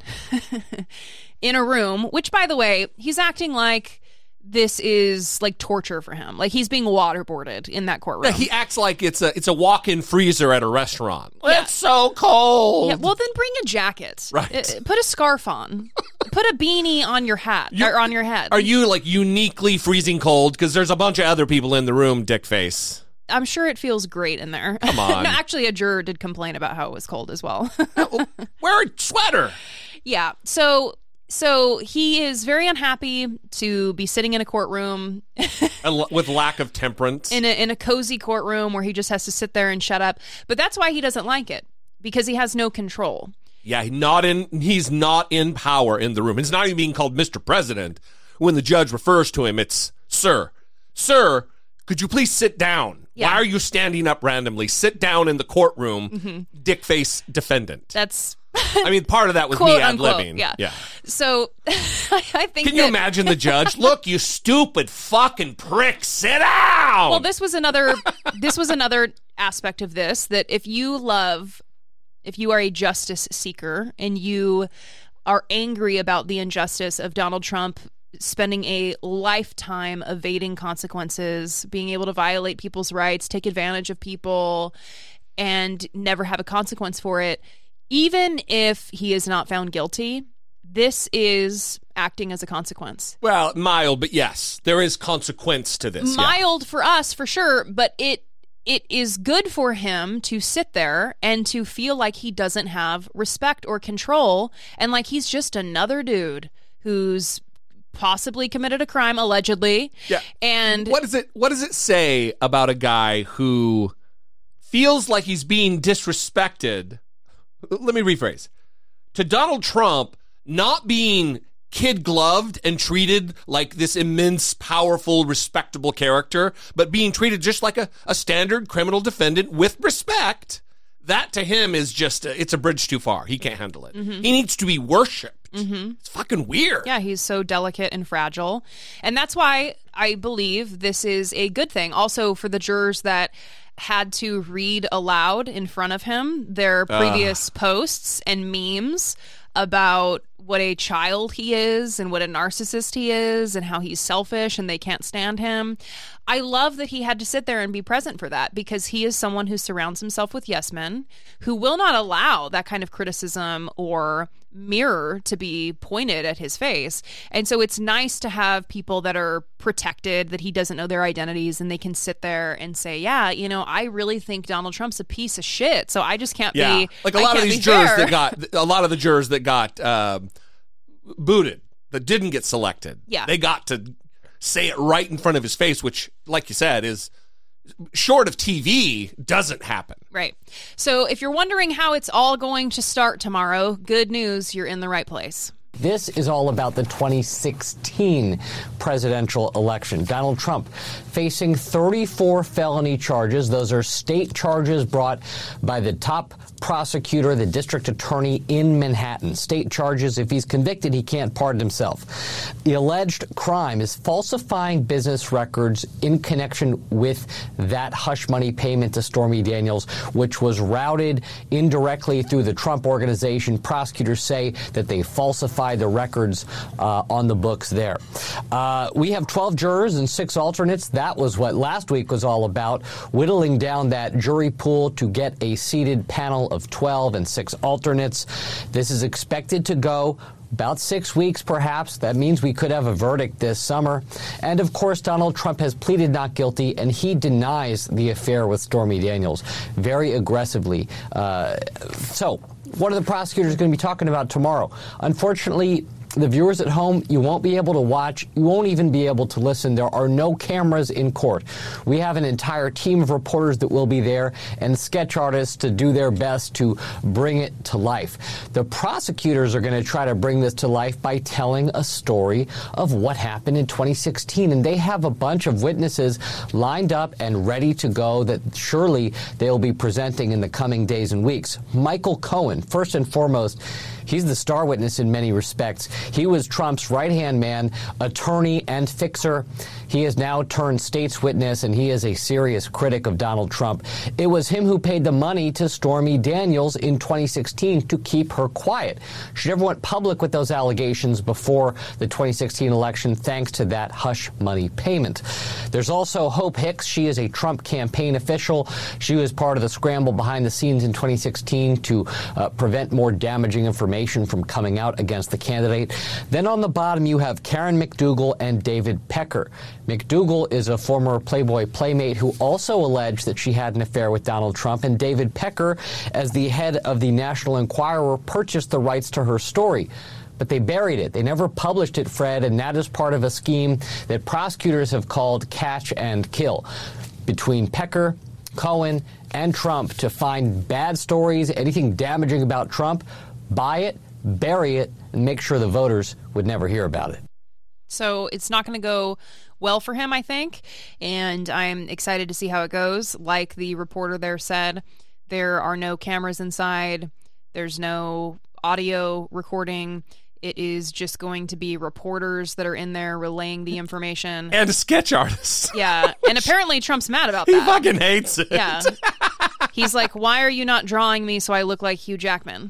in a room, which, by the way, he's acting like this is like torture for him. Like he's being waterboarded in that courtroom. Yeah, he acts like it's a it's a walk-in freezer at a restaurant. Yeah. It's so cold. Yeah, well, then bring a jacket. Right. Uh, Put a scarf on. Put a beanie on your hat You- or on your head. Are you like uniquely freezing cold? Because there's a bunch of other people in the room, dick face. I'm sure it feels great in there. Come on. No, actually, a juror did complain about how it was cold as well. Wear a sweater. Yeah. So so he is very unhappy to be sitting in a courtroom And l- with lack of temperance. in a in a cozy courtroom where he just has to sit there and shut up. But that's why he doesn't like it, because he has no control. Yeah, he not in. He's not in power in the room. He's not even being called Mister President. When the judge refers to him, it's Sir. Sir, could you please sit down? Yeah. Why are you standing up randomly? Sit down in the courtroom, Mm-hmm. dick face defendant. That's I mean, part of that was quote me ad unquote. libbing. Yeah. yeah. So I think. Can you that- imagine the judge? Look, you stupid fucking prick, sit down. Well, this was another. This was another aspect of this, that if you love, if you are a justice seeker and you are angry about the injustice of Donald Trump spending a lifetime evading consequences, being able to violate people's rights, take advantage of people, and never have a consequence for it, even if he is not found guilty, this is acting as a consequence. Well, mild, but yes, there is consequence to this. yeah. Mild for us, for sure, but it it is good for him to sit there and to feel like he doesn't have respect or control, and like he's just another dude who's possibly committed a crime, allegedly. Yeah. And What does it what does it say about a guy who feels like he's being disrespected? Let me rephrase. To Donald Trump not being kid-gloved and treated like this immense, powerful, respectable character, but being treated just like a, a standard criminal defendant with respect, that to him is just, a, it's a bridge too far. He can't handle it. Mm-hmm. He needs to be worshipped. It's fucking weird. yeah, he's so delicate and fragile. And that's why I believe this is a good thing. Also, for the jurors that had to read aloud in front of him their previous posts and memes about what a child he is and what a narcissist he is and how he's selfish and they can't stand him. I love that he had to sit there and be present for that, because he is someone who surrounds himself with yes men who will not allow that kind of criticism or mirror to be pointed at his face. And so it's nice to have people that are protected, that he doesn't know their identities, and they can sit there and say, yeah, you know, I really think Donald Trump's a piece of shit, so I just can't yeah. be like a I lot of can't these be jurors fair. that got a lot of the jurors that got uh, booted, that didn't get selected. Yeah. They got to say it right in front of his face, which, like you said, is short of T V, doesn't happen. Right. So if you're wondering how it's all going to start tomorrow, good news, you're in the right place. This is all about the twenty sixteen presidential election. Donald Trump facing thirty-four felony charges. Those are state charges brought by the top prosecutor, the district attorney in Manhattan. State charges. If he's convicted, he can't pardon himself. The alleged crime is falsifying business records in connection with that hush money payment to Stormy Daniels, which was routed indirectly through the Trump Organization. Prosecutors say that they falsified the records uh, on the books there. Uh, we have twelve jurors and six alternates. That was what last week was all about, whittling down that jury pool to get a seated panel of twelve and six alternates. This is expected to go about six weeks, perhaps. That means we could have a verdict this summer. And, of course, Donald Trump has pleaded not guilty, and he denies the affair with Stormy Daniels very aggressively. Uh, so what are the prosecutors going to be talking about tomorrow? Unfortunately, the viewers at home, you won't be able to watch. You won't even be able to listen. There are no cameras in court. We have an entire team of reporters that will be there and sketch artists to do their best to bring it to life. The prosecutors are going to try to bring this to life by telling a story of what happened in twenty sixteen. And they have a bunch of witnesses lined up and ready to go that surely they'll be presenting in the coming days and weeks. Michael Cohen, first and foremost, he's the star witness in many respects. He was Trump's right-hand man, attorney, and fixer. He has now turned state's witness, and he is a serious critic of Donald Trump. It was him who paid the money to Stormy Daniels in twenty sixteen to keep her quiet. She never went public with those allegations before the twenty sixteen election, thanks to that hush money payment. There's also Hope Hicks. She is a Trump campaign official. She was part of the scramble behind the scenes in twenty sixteen to uh, prevent more damaging information from coming out against the candidate. Then on the bottom, you have Karen McDougal and David Pecker. McDougal is a former Playboy playmate who also alleged that she had an affair with Donald Trump, and David Pecker, as the head of the National Enquirer, purchased the rights to her story. But they buried it. They never published it, Fred, and that is part of a scheme that prosecutors have called catch and kill between Pecker, Cohen, and Trump to find bad stories, anything damaging about Trump, buy it, bury it, and make sure the voters would never hear about it. So it's not going to go well for him, I think, and I'm excited to see how it goes. Like the reporter there said, there are no cameras inside. There's no audio recording. It is just going to be reporters that are in there relaying the information. And sketch artists. Yeah, and apparently Trump's mad about He that. He fucking hates it. Yeah. He's like, why are you not drawing me so I look like Hugh Jackman?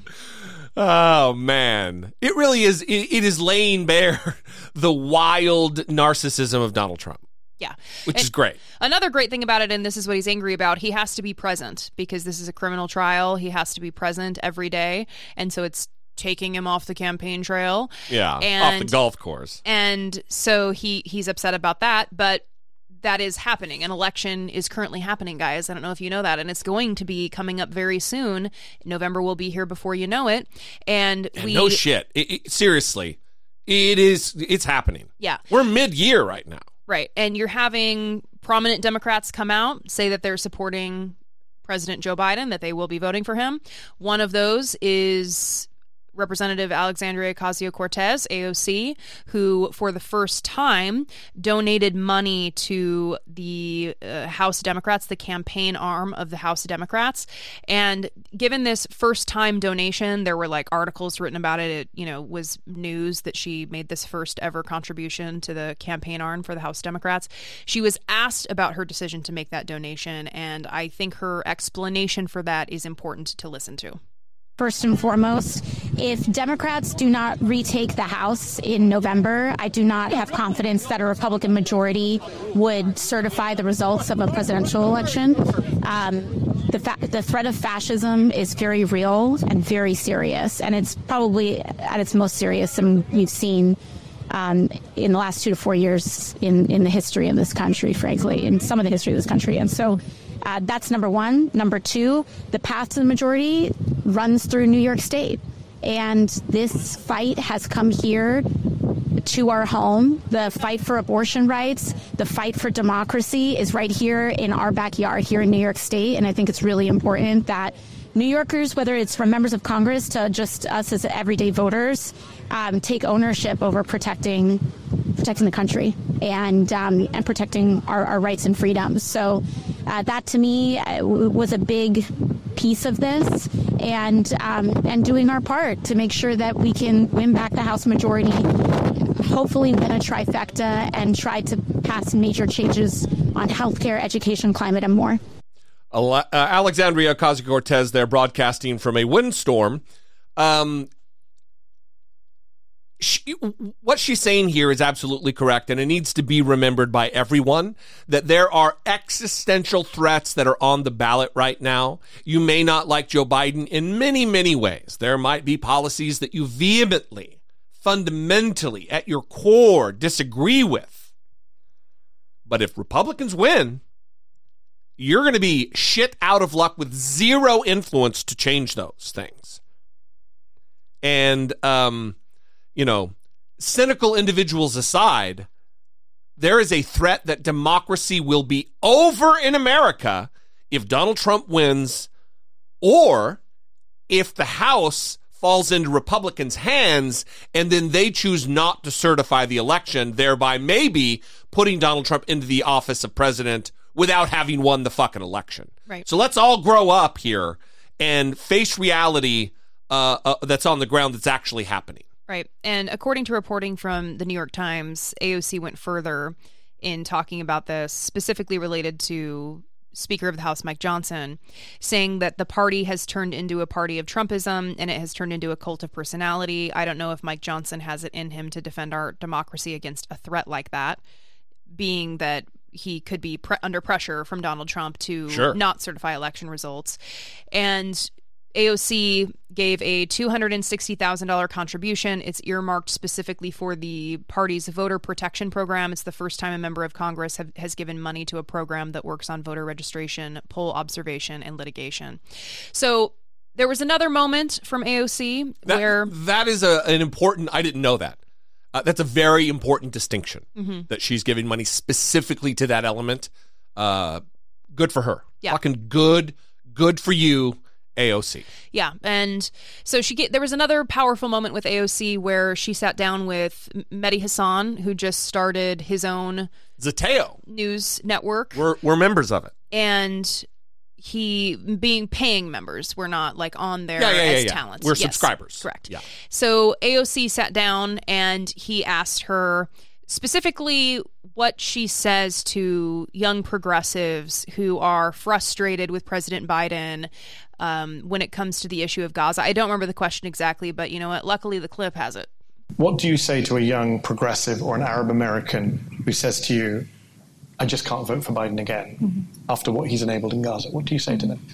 Oh, man. It really is. It, it is laying bare the wild narcissism of Donald Trump. Yeah. Which and is great. Another great thing about it, and this is what he's angry about, he has to be present because this is a criminal trial. He has to be present every day. And so it's taking him off the campaign trail. Yeah, and, off the golf course. And so he he's upset about that. But that is happening. An election is currently happening, guys. I don't know if you know that. And it's going to be coming up very soon. November will be here before you know it. And yeah, we... No shit. It, it, seriously. It is... It's happening. Yeah. We're mid-year right now. Right. And you're having prominent Democrats come out, say that they're supporting President Joe Biden, that they will be voting for him. One of those is Representative Alexandria Ocasio-Cortez, A O C, who for the first time donated money to the uh, House Democrats, the campaign arm of the House Democrats. And given this first time donation, there were like articles written about it. It, you know, was news that she made this first ever contribution to the campaign arm for the House Democrats. She was asked about her decision to make that donation, and I think her explanation for that is important to listen to. First and foremost, if Democrats do not retake the House in November, I do not have confidence that a Republican majority would certify the results of a presidential election. Um, the, fa- the threat of fascism is very real and very serious, and it's probably at its most serious than we've seen um, in the last two to four years in, in the history of this country, frankly, in some of the history of this country. And so Uh, that's number one. Number two, the path to the majority runs through New York State. And this fight has come here to our home. The fight for abortion rights, the fight for democracy is right here in our backyard here in New York State. And I think it's really important that New Yorkers, whether it's from members of Congress to just us as everyday voters, um, take ownership over protecting protecting the country and um, and protecting our, our rights and freedoms. So uh, that, to me, uh, was a big piece of this, and um, and doing our part to make sure that we can win back the House majority, hopefully win a trifecta, and try to pass major changes on healthcare, education, climate, and more. Uh, Alexandria Ocasio-Cortez there, broadcasting from a windstorm. Um, she, what she's saying here is absolutely correct, and it needs to be remembered by everyone that there are existential threats that are on the ballot right now. You may not like Joe Biden in many, many ways. There might be policies that you vehemently, fundamentally, at your core, disagree with. But if Republicans win, you're going to be shit out of luck with zero influence to change those things. And, um, you know, cynical individuals aside, there is a threat that democracy will be over in America if Donald Trump wins, or if the House falls into Republicans' hands and then they choose not to certify the election, thereby maybe putting Donald Trump into the office of president without having won the fucking election. Right. So let's all grow up here and face reality uh, uh, that's on the ground that's actually happening. Right. And according to reporting from the New York Times, A O C went further in talking about this, specifically related to Speaker of the House Mike Johnson, saying that the party has turned into a party of Trumpism and it has turned into a cult of personality. I don't know if Mike Johnson has it in him to defend our democracy against a threat like that, being that he could be pre- under pressure from Donald Trump to Sure. not certify election results. And A O C gave a two hundred sixty thousand dollars contribution. It's earmarked specifically for the party's voter protection program. It's the first time a member of Congress have, has given money to a program that works on voter registration, poll observation, and litigation. So there was another moment from A O C That, where... that is a, an important, I didn't know that. Uh, that's a very important distinction, mm-hmm. that she's giving money specifically to that element. Uh, good for her. Yeah. Fucking good, good for you, A O C. Yeah, and so she get, there was another powerful moment with A O C where she sat down with Mehdi Hassan, who just started his own Zateo news network. We're we're members of it, and he being paying members. We're not like on there yeah, yeah, as yeah, yeah. talent. We're Yes, subscribers. correct. Yeah. So A O C sat down and he asked her specifically what she says to young progressives who are frustrated with President Biden um, when it comes to the issue of Gaza. I don't remember the question exactly, but you know what? Luckily, the clip has it. What do you say to a young progressive or an Arab American who says to you, I just can't vote for Biden again mm-hmm. after what he's enabled in Gaza? What do you say to them?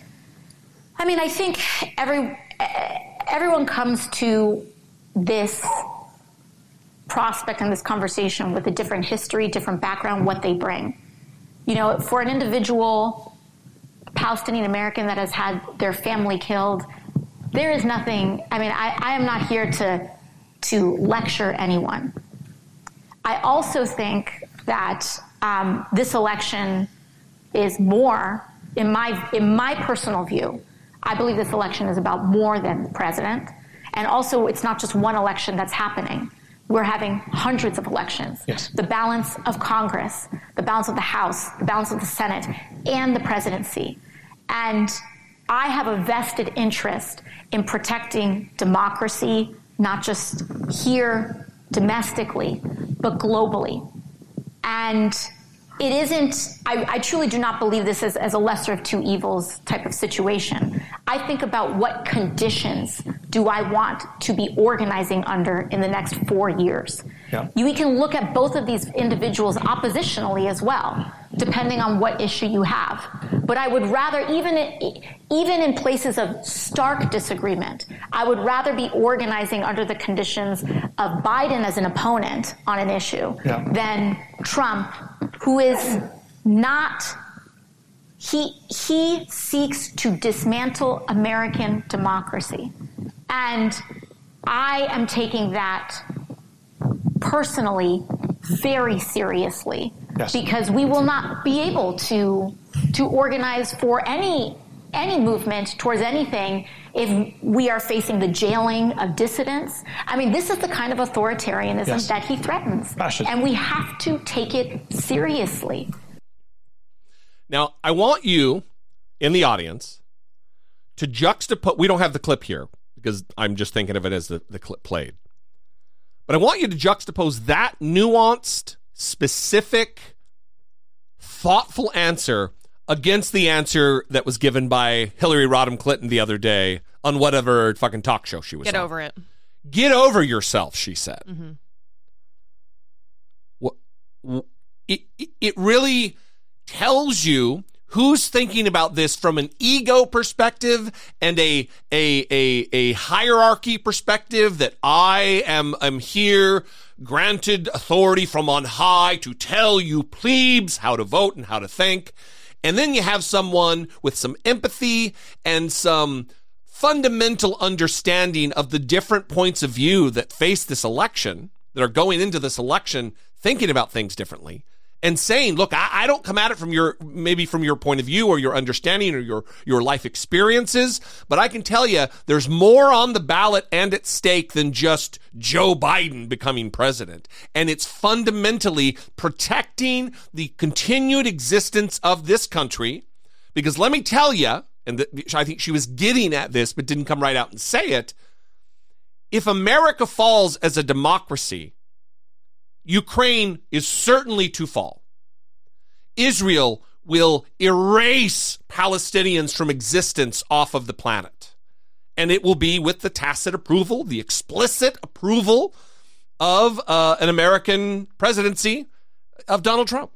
I mean, I think every everyone comes to this prospect and this conversation with a different history, different background, what they bring. You know, for an individual Palestinian American that has had their family killed, there is nothing, I mean, I, I am not here to to lecture anyone. I also think that um, this election is more, in my in my personal view, I believe this election is about more than the president. And also, it's not just one election that's happening. We're having hundreds of elections. Yes. The balance of Congress, the balance of the House, the balance of the Senate, and the presidency. And I have a vested interest in protecting democracy, not just here domestically, but globally. And it isn't, I, I truly do not believe this as, as a lesser of two evils type of situation. I think about what conditions do I want to be organizing under in the next four years. Yeah. You, we can look at both of these individuals oppositionally as well, depending on what issue you have. But I would rather, even, even in places of stark disagreement, I would rather be organizing under the conditions of Biden as an opponent on an issue yeah. than Trump, who is not, he, he seeks to dismantle American democracy. And I am taking that personally very seriously yes. because we will not be able to to organize for any any movement towards anything if we are facing the jailing of dissidents. I mean, this is the kind of authoritarianism yes. that he threatens. Fascism. And we have to take it seriously. Now, I want you in the audience to juxtapose. We don't have the clip here because I'm just thinking of it as the, the clip played. But I want you to juxtapose that nuanced, specific, thoughtful answer against the answer that was given by Hillary Rodham Clinton the other day on whatever fucking talk show she was Get on. Get over it. Get over yourself, she said. Mm-hmm. What, it, it really tells you who's thinking about this from an ego perspective and a a a, a hierarchy perspective, that I am am here granted authority from on high to tell you plebes how to vote and how to think. And then you have someone with some empathy and some fundamental understanding of the different points of view that face this election, that are going into this election thinking about things differently. And saying, look, I, I don't come at it from your, maybe from your point of view or your understanding or your, your life experiences, but I can tell you there's more on the ballot and at stake than just Joe Biden becoming president. And it's fundamentally protecting the continued existence of this country. Because let me tell you, and the, I think she was getting at this but didn't come right out and say it, if America falls as a democracy, Ukraine is certainly to fall. Israel will erase Palestinians from existence off of the planet. And it will be with the tacit approval, the explicit approval of uh, an American presidency of Donald Trump.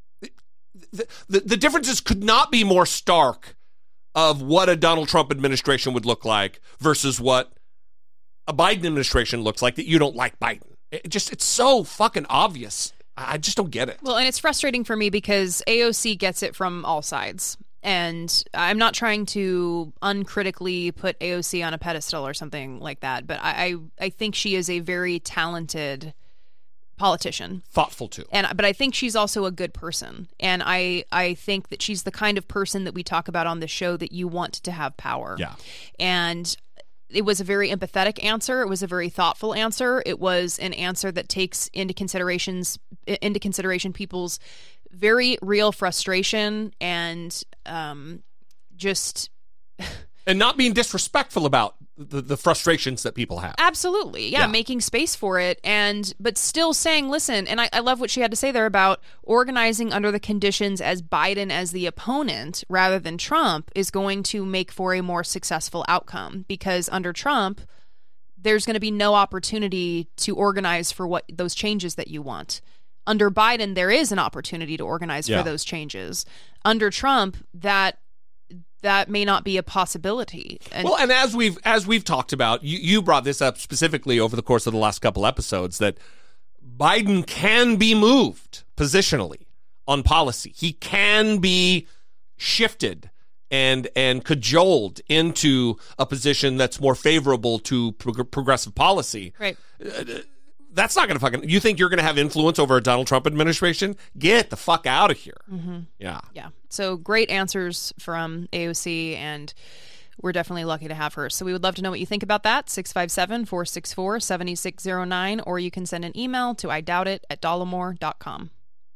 The, the, the differences could not be more stark of what a Donald Trump administration would look like versus what a Biden administration looks like, that you don't like Biden. It just, it's so fucking obvious. I just don't get it. Well, and it's frustrating for me because A O C gets it from all sides. And I'm not trying to uncritically put A O C on a pedestal or something like that, but I, I, I think she is a very talented politician. Thoughtful too. And but I think she's also a good person. And I, I think that she's the kind of person that we talk about on the show that you want to have power. Yeah. And it was a very empathetic answer. It was a very thoughtful answer. It was an answer that takes into considerations into consideration people's very real frustration and um, just and not being disrespectful about the, the frustrations that people have. Absolutely, yeah, yeah, making space for it, and but still saying, listen. And I, I love what she had to say there about organizing under the conditions as Biden as the opponent rather than Trump is going to make for a more successful outcome, because under Trump, there's going to be no opportunity to organize for what those changes that you want. Under Biden, there is an opportunity to organize yeah. for those changes. Under Trump, that that may not be a possibility. And well, and as we've as we've talked about, you, you brought this up specifically over the course of the last couple episodes, that Biden can be moved positionally on policy. He can be shifted and and cajoled into a position that's more favorable to prog- progressive policy. Right. Uh, That's not going to fucking... You think you're going to have influence over a Donald Trump administration? Get the fuck out of here. Mm-hmm. Yeah. Yeah. So great answers from A O C, and we're definitely lucky to have her. So we would love to know what you think about that. six five seven, four six four, seven six zero nine, or you can send an email to I doubt it at dollemore dot com.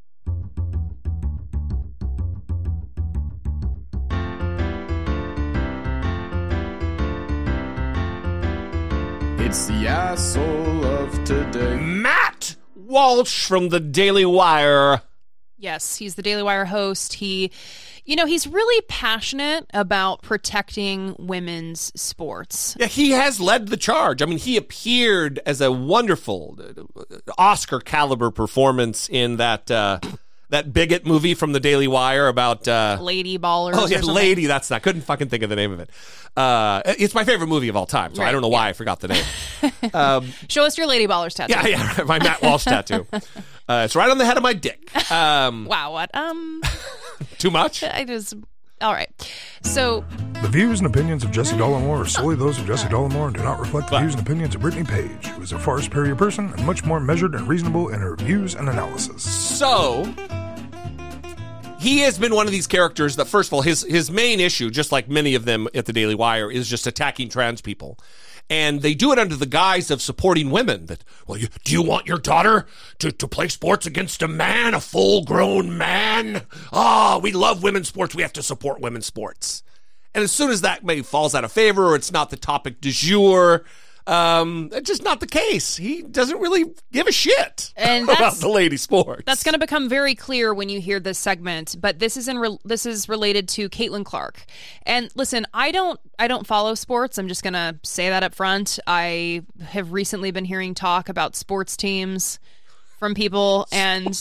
It's the asshole of today. Matt Walsh from the Daily Wire Yes, he's the Daily Wire host. He, you know, he's really passionate about protecting women's sports. Yeah, he has led the charge. I mean, he appeared as a wonderful Oscar caliber performance in that uh, that bigot movie from the Daily Wire about uh, Lady Ballers. Oh yeah, or something. Lady. That's not. Couldn't fucking think of the name of it. Uh, it's my favorite movie of all time, so Right, I don't know why yeah. I forgot the name. Um, Show us your Lady Ballers tattoo. yeah, yeah, my Matt Walsh tattoo. Uh, it's right on the head of my dick. Um, Wow, what? Um, too much? I just. All right. So, The views and opinions of Jesse Dollemore are solely those of Jesse Dollemore and do not reflect the But- views and opinions of Brittany Page, who is a far superior person and much more measured and reasonable in her views and analysis. So, he has been one of these characters that, first of all, his his main issue, just like many of them at the Daily Wire, is just attacking trans people. And they do it under the guise of supporting women. That, well, you, do you want your daughter to, to play sports against a man, a full-grown man? Ah, oh, we love women's sports. We have to support women's sports. And as soon as that maybe falls out of favor or it's not the topic du jour, um, it's just not the case. He doesn't really give a shit And about that's- the lady sports. that's going to become very clear when you hear this segment, but this is in re- this is related to Caitlin Clark. And listen, I don't I don't follow sports. I'm just going to say that up front. I have recently been hearing talk about sports teams from people, and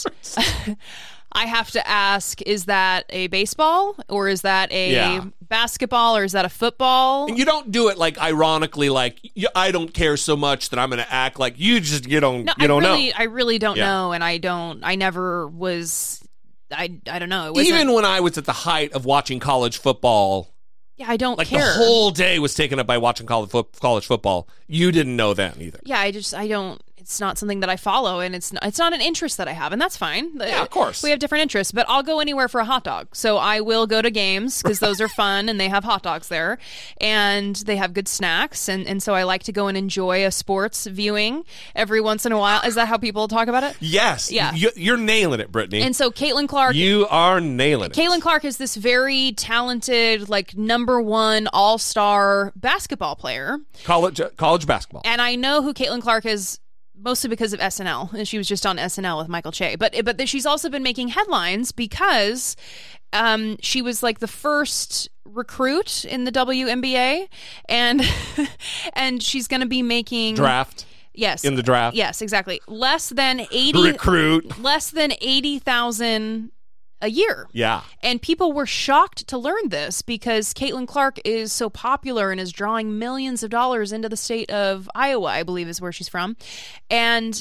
I have to ask, is that a baseball or is that a Yeah. basketball or is that a football? And you don't do it like ironically, like you, I don't care so much that I'm going to act like you just you don't No, you I don't really, know. I really don't Yeah. know, and I don't. I never was. I I don't know. It wasn't, Even when I was at the height of watching college football, yeah, I don't like care. the whole day was taken up by watching college fo- college football. You didn't know then either. yeah, I just I don't. It's not something that I follow, and it's not, it's not an interest that I have, and that's fine. Yeah, of course. We have different interests, but I'll go anywhere for a hot dog. So I will go to games because those are fun, and they have hot dogs there, and they have good snacks, and, and so I like to go and enjoy a sports viewing every once in a while. Is that how people talk about it? Yes, Yeah. you, you're nailing it, Brittany. And so Caitlin Clark, you are nailing it. Caitlin Clark is this very talented, like number one all-star basketball player. college college basketball. And I know who Caitlin Clark is mostly because of S N L, and she was just on S N L with Michael Che. But but she's also been making headlines because um, she was like the first recruit in the W N B A, and and she's going to be making Draft. Yes, in the draft. Yes, exactly. Less than eighty Recruit. Less than eighty thousand a year. Yeah. And people were shocked to learn this because Caitlin Clark is so popular and is drawing millions of dollars into the state of Iowa, I believe is where she's from. And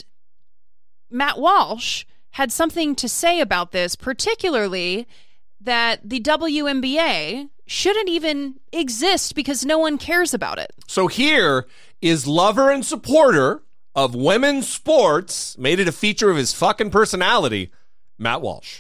Matt Walsh had something to say about this, particularly that the W N B A shouldn't even exist because no one cares about it. So here is lover and supporter of women's sports, made it a feature of his fucking personality, Matt Walsh.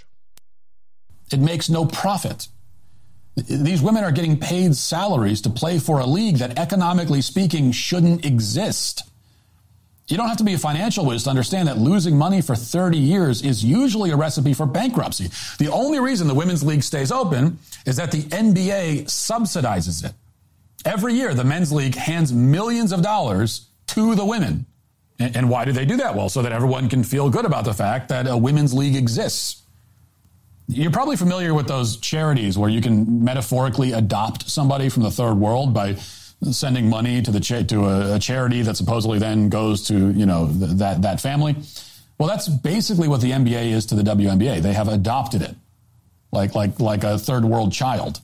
It makes no profit. These women are getting paid salaries to play for a league that, economically speaking, shouldn't exist. You don't have to be a financial whiz to understand that losing money for thirty years is usually a recipe for bankruptcy. The only reason the women's league stays open is that the N B A subsidizes it. Every year, the men's league hands millions of dollars to the women. And why do they do that? Well, so that everyone can feel good about the fact that a women's league exists. You're probably familiar with those charities where you can metaphorically adopt somebody from the third world by sending money to the cha- to a, a charity that supposedly then goes to, you know, th- that that family. Well, that's basically what the N B A is to the W N B A. They have adopted it, like like like a third world child.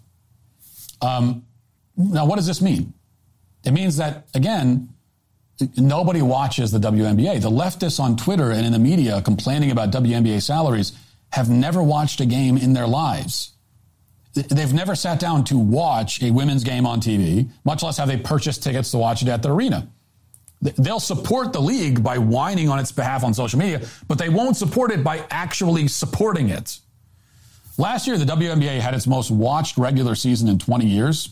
Um, now, what does this mean? It means that, again, nobody watches the W N B A. The leftists on Twitter and in the media complaining about W N B A salaries have never watched a game in their lives. They've never sat down to watch a women's game on T V, much less have they purchased tickets to watch it at the arena. They'll support the league by whining on its behalf on social media, but they won't support it by actually supporting it. Last year, the W N B A had its most watched regular season in twenty years.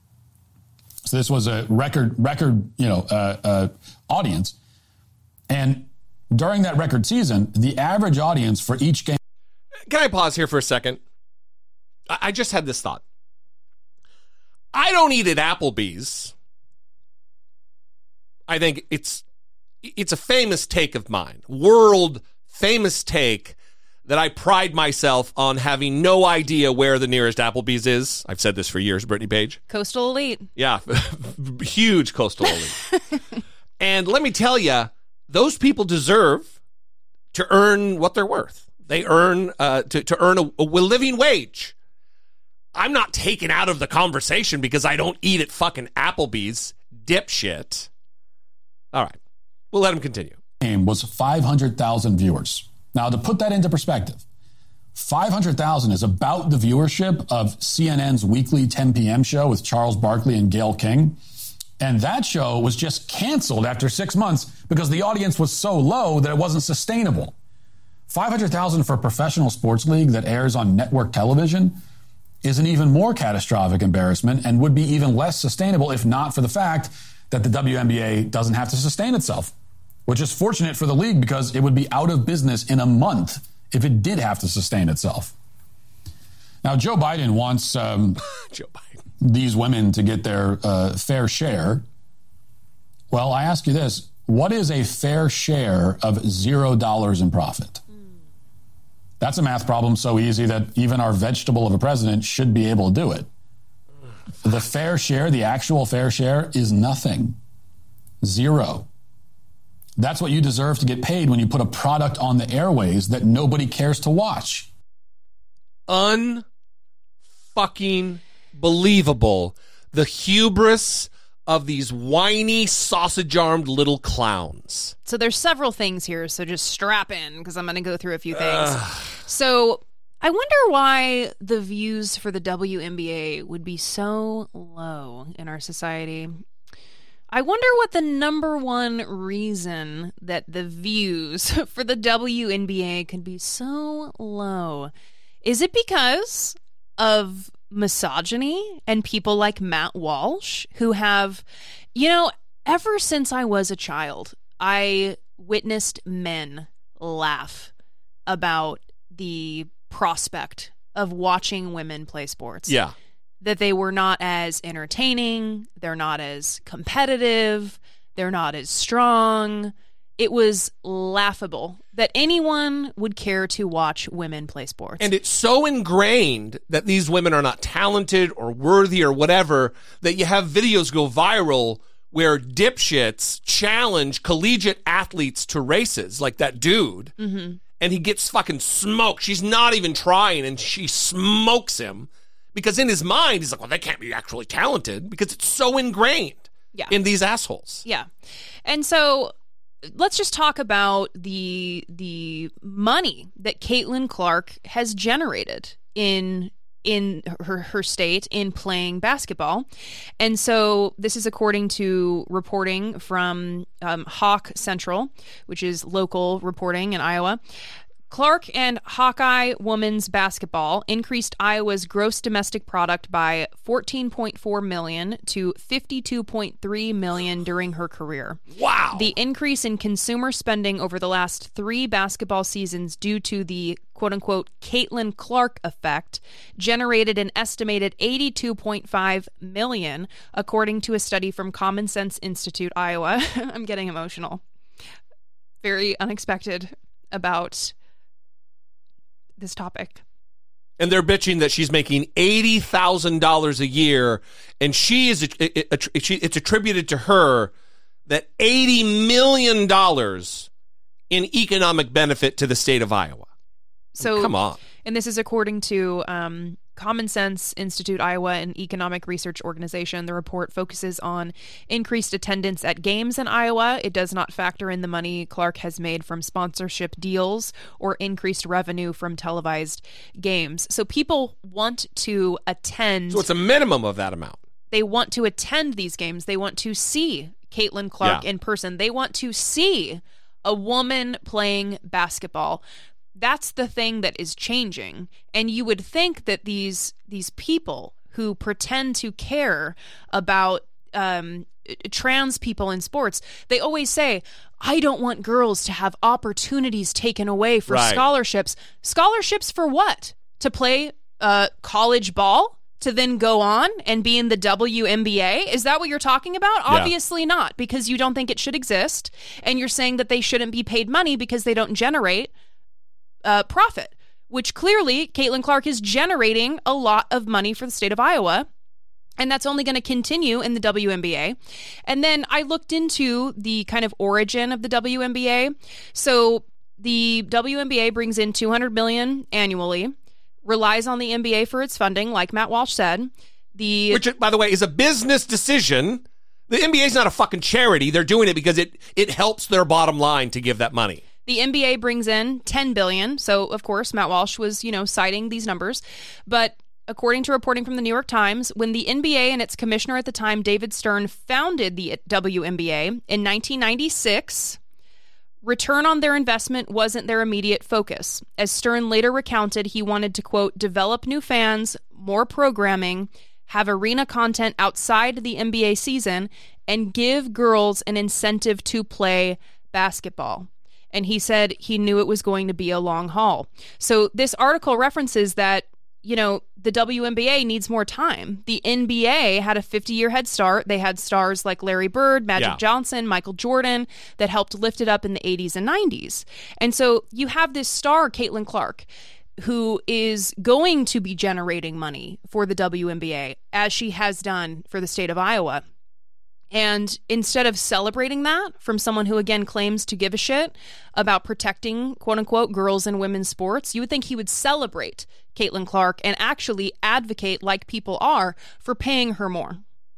So this was a record, record, you know, uh, uh, audience. And during that record season, the average audience for each game. Can I pause here for a second? I I just had this thought. I don't eat at Applebee's. I think it's it's a famous take of mine, world famous take, that I pride myself on having no idea where the nearest Applebee's is. I've said this for years, Brittany Page. Coastal elite. Yeah, huge coastal elite. And let me tell you, those people deserve to earn what they're worth. They earn uh, to, to earn a, a living wage. I'm not taken out of the conversation because I don't eat at fucking Applebee's, dipshit. All right, we'll let him continue. Was five hundred thousand viewers. Now, to put that into perspective, five hundred thousand is about the viewership of C N N's weekly ten p.m. show with Charles Barkley and Gayle King. And that show was just canceled after six months because the audience was so low that it wasn't sustainable. five hundred thousand for a professional sports league that airs on network television is an even more catastrophic embarrassment and would be even less sustainable if not for the fact that the W N B A doesn't have to sustain itself. Which is fortunate for the league because it would be out of business in a month if it did have to sustain itself. Now, Joe Biden wants um, Joe Biden. these women to get their uh, fair share. Well, I ask you this. What is a fair share of zero dollars in profit? That's a math problem so easy that even our vegetable of a president should be able to do it. The fair share, the actual fair share, is nothing. Zero. That's what you deserve to get paid when you put a product on the airways that nobody cares to watch. Un-fucking believable. The hubris of these whiny, sausage-armed little clowns. So there's several things here, so just strap in because I'm going to go through a few things. Ugh. So I wonder why the views for the W N B A would be so low in our society. I wonder what the number one reason that the views for the W N B A could be so low. Is it because of misogyny and people like Matt Walsh who have, you know, ever since I was a child, I witnessed men laugh about the prospect of watching women play sports. Yeah. That they were not as entertaining, they're not as competitive, they're not as strong. It was laughable that anyone would care to watch women play sports. And it's so ingrained that these women are not talented or worthy or whatever that you have videos go viral where dipshits challenge collegiate athletes to races, like that dude, mm-hmm. and he gets fucking smoked. She's not even trying, and she smokes him. Because in his mind, he's like, well, they can't be actually talented because it's so ingrained yeah. in these assholes. Yeah. And so let's just talk about the the money that Caitlin Clark has generated in in her, her state in playing basketball. And so this is according to reporting from um, Hawk Central, which is local reporting in Iowa. Clark and Hawkeye women's basketball increased Iowa's gross domestic product by fourteen point four million dollars to fifty-two point three million dollars during her career. Wow. The increase in consumer spending over the last three basketball seasons due to the quote-unquote Caitlin Clark effect generated an estimated eighty-two point five million dollars, according to a study from Common Sense Institute, Iowa. I'm getting emotional. Very unexpected about this topic. And they're bitching that she's making eighty thousand dollars a year, and she is it, it, it, it's attributed to her that eighty million dollars in economic benefit to the state of Iowa. So come on. And this is according to um, Common Sense Institute, Iowa, an economic research organization. The report focuses on increased attendance at games in Iowa. It does not factor in the money Clark has made from sponsorship deals or increased revenue from televised games. So people want to attend. So it's a minimum of that amount. They want to attend these games. They want to see Caitlin Clark yeah. in person. They want to see a woman playing basketball. That's the thing that is changing. And you would think that these these people who pretend to care about um, trans people in sports, they always say, I don't want girls to have opportunities taken away for right. scholarships. Scholarships for what? To play uh, college ball? To then go on and be in the W N B A? Is that what you're talking about? Yeah. Obviously not, because you don't think it should exist. And you're saying that they shouldn't be paid money because they don't generate uh, profit, which clearly Caitlin Clark is generating a lot of money for the state of Iowa. And that's only going to continue in the W N B A. And then I looked into the kind of origin of the W N B A. So the W N B A brings in two hundred million dollars annually, relies on the N B A for its funding, like Matt Walsh said. The Which, by the way, is a business decision. The N B A is not a fucking charity. They're doing it because it it helps their bottom line to give that money. The N B A brings in ten billion dollars. So, of course, Matt Walsh was, you know, citing these numbers. But according to reporting from the New York Times, when the N B A and its commissioner at the time, David Stern, founded the W N B A in nineteen ninety-six, return on their investment wasn't their immediate focus. As Stern later recounted, he wanted to, quote, develop new fans, more programming, have arena content outside the N B A season, and give girls an incentive to play basketball. And he said he knew it was going to be a long haul. So this article references that, you know, the W N B A needs more time. The N B A had a fifty-year head start. They had stars like Larry Bird, Magic Yeah. Johnson, Michael Jordan that helped lift it up in the eighties and nineties. And so you have this star, Caitlin Clark, who is going to be generating money for the W N B A, as she has done for the state of Iowa. And instead of celebrating that from someone who, again, claims to give a shit about protecting, quote unquote, girls and women's sports, you would think he would celebrate Caitlin Clark and actually advocate, like people are, for paying her more.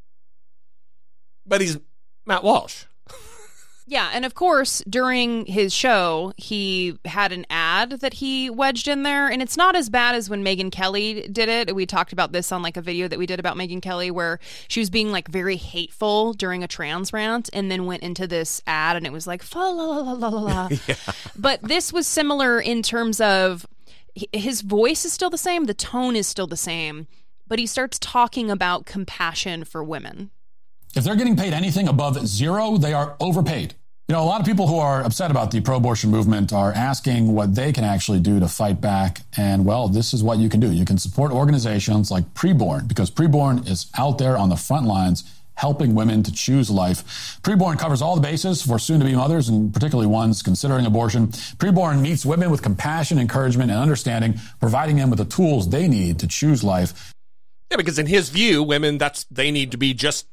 But he's Matt Walsh. Yeah, and of course, during his show, he had an ad that he wedged in there, and it's not as bad as when Megyn Kelly did it. We talked about this on like a video that we did about Megyn Kelly, where she was being like very hateful during a trans rant, and then went into this ad, and it was like, fa la la la la la la. Yeah. But this was similar in terms of his voice is still the same, the tone is still the same, but he starts talking about compassion for women. If they're getting paid anything above zero, they are overpaid. You know, a lot of people who are upset about the pro-abortion movement are asking what they can actually do to fight back. And, well, this is what you can do. You can support organizations like Preborn, because Preborn is out there on the front lines helping women to choose life. Preborn covers all the bases for soon-to-be mothers, and particularly ones considering abortion. Preborn meets women with compassion, encouragement, and understanding, providing them with the tools they need to choose life. Yeah, because in his view, women, that's they need to be just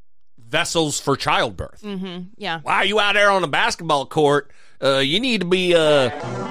vessels for childbirth. Mm-hmm. Yeah. Why are you out there on the basketball court? Uh, you need to be, uh,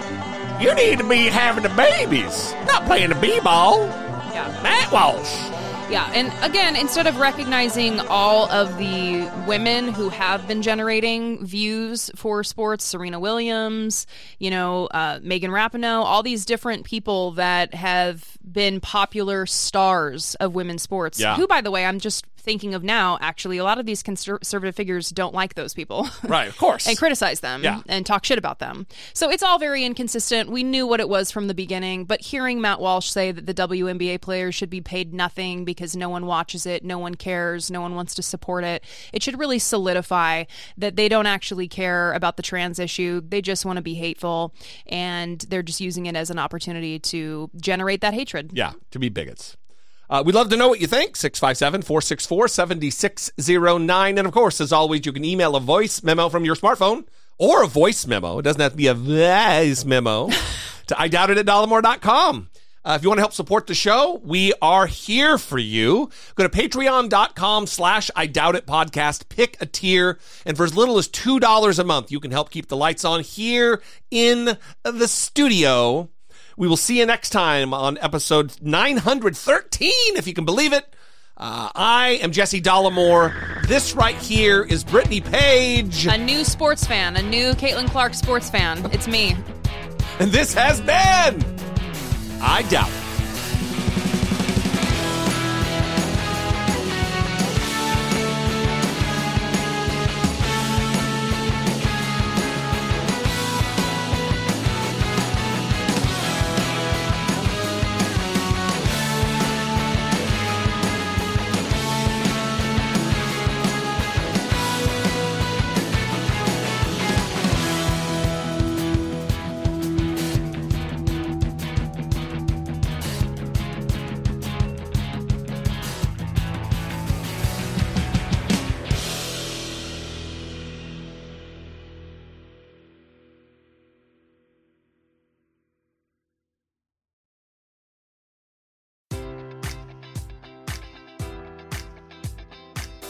you need to be having the babies, not playing the b-ball. Yeah. Matt Walsh. Yeah, and again, instead of recognizing all of the women who have been generating views for sports, Serena Williams, you know, uh, Megan Rapinoe, all these different people that have been popular stars of women's sports, Yeah. who, by the way, I'm just thinking of now, actually, a lot of these conservative figures don't like those people. Right, of course. And criticize them Yeah. and talk shit about them. So it's all very inconsistent. We knew what it was from the beginning, but hearing Matt Walsh say that the W N B A players should be paid nothing because no one watches it, no one cares, no one wants to support it, it should really solidify that they don't actually care about the trans issue. They just want to be hateful, and they're just using it as an opportunity to generate that hatred. Yeah, to be bigots. Uh, we'd love to know what you think. six five seven, four six four, seven six zero nine. And of course, as always, you can email a voice memo from your smartphone or a voice memo. It doesn't have to be a voice memo to I doubt it at dollemore dot com. Uh, if you want to help support the show, we are here for you. Go to patreon.com slash I doubt it podcast. Pick a tier. And for as little as two dollars a month, you can help keep the lights on here in the studio. We will see you next time on episode nine hundred thirteen, if you can believe it. Uh, I am Jesse Dollemore. This right here is Brittany Page. A new sports fan, a new Caitlin Clark sports fan. It's me. And this has been I Doubt It.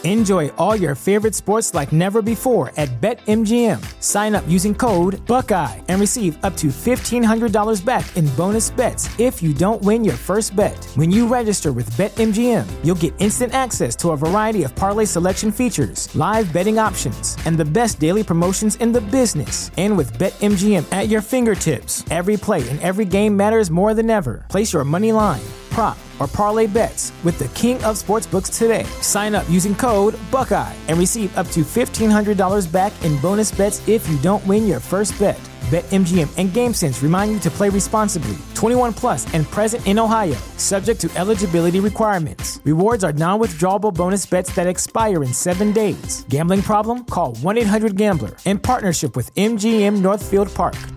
Enjoy all your favorite sports like never before at BetMGM. Sign up using code Buckeye and receive up to fifteen hundred dollars back in bonus bets if you don't win your first bet. When you register with BetMGM, you'll get instant access to a variety of parlay selection features, live betting options, and the best daily promotions in the business. And with BetMGM at your fingertips, every play and every game matters more than ever. Place your money line, prop, or parlay bets with the king of sportsbooks today. Sign up using code Buckeye and receive up to fifteen hundred dollars back in bonus bets if you don't win your first bet. BetMGM and GameSense remind you to play responsibly. twenty-one plus and present in Ohio, subject to eligibility requirements. Rewards are non-withdrawable bonus bets that expire in seven days. Gambling problem? Call one eight hundred gambler. In partnership with M G M Northfield Park.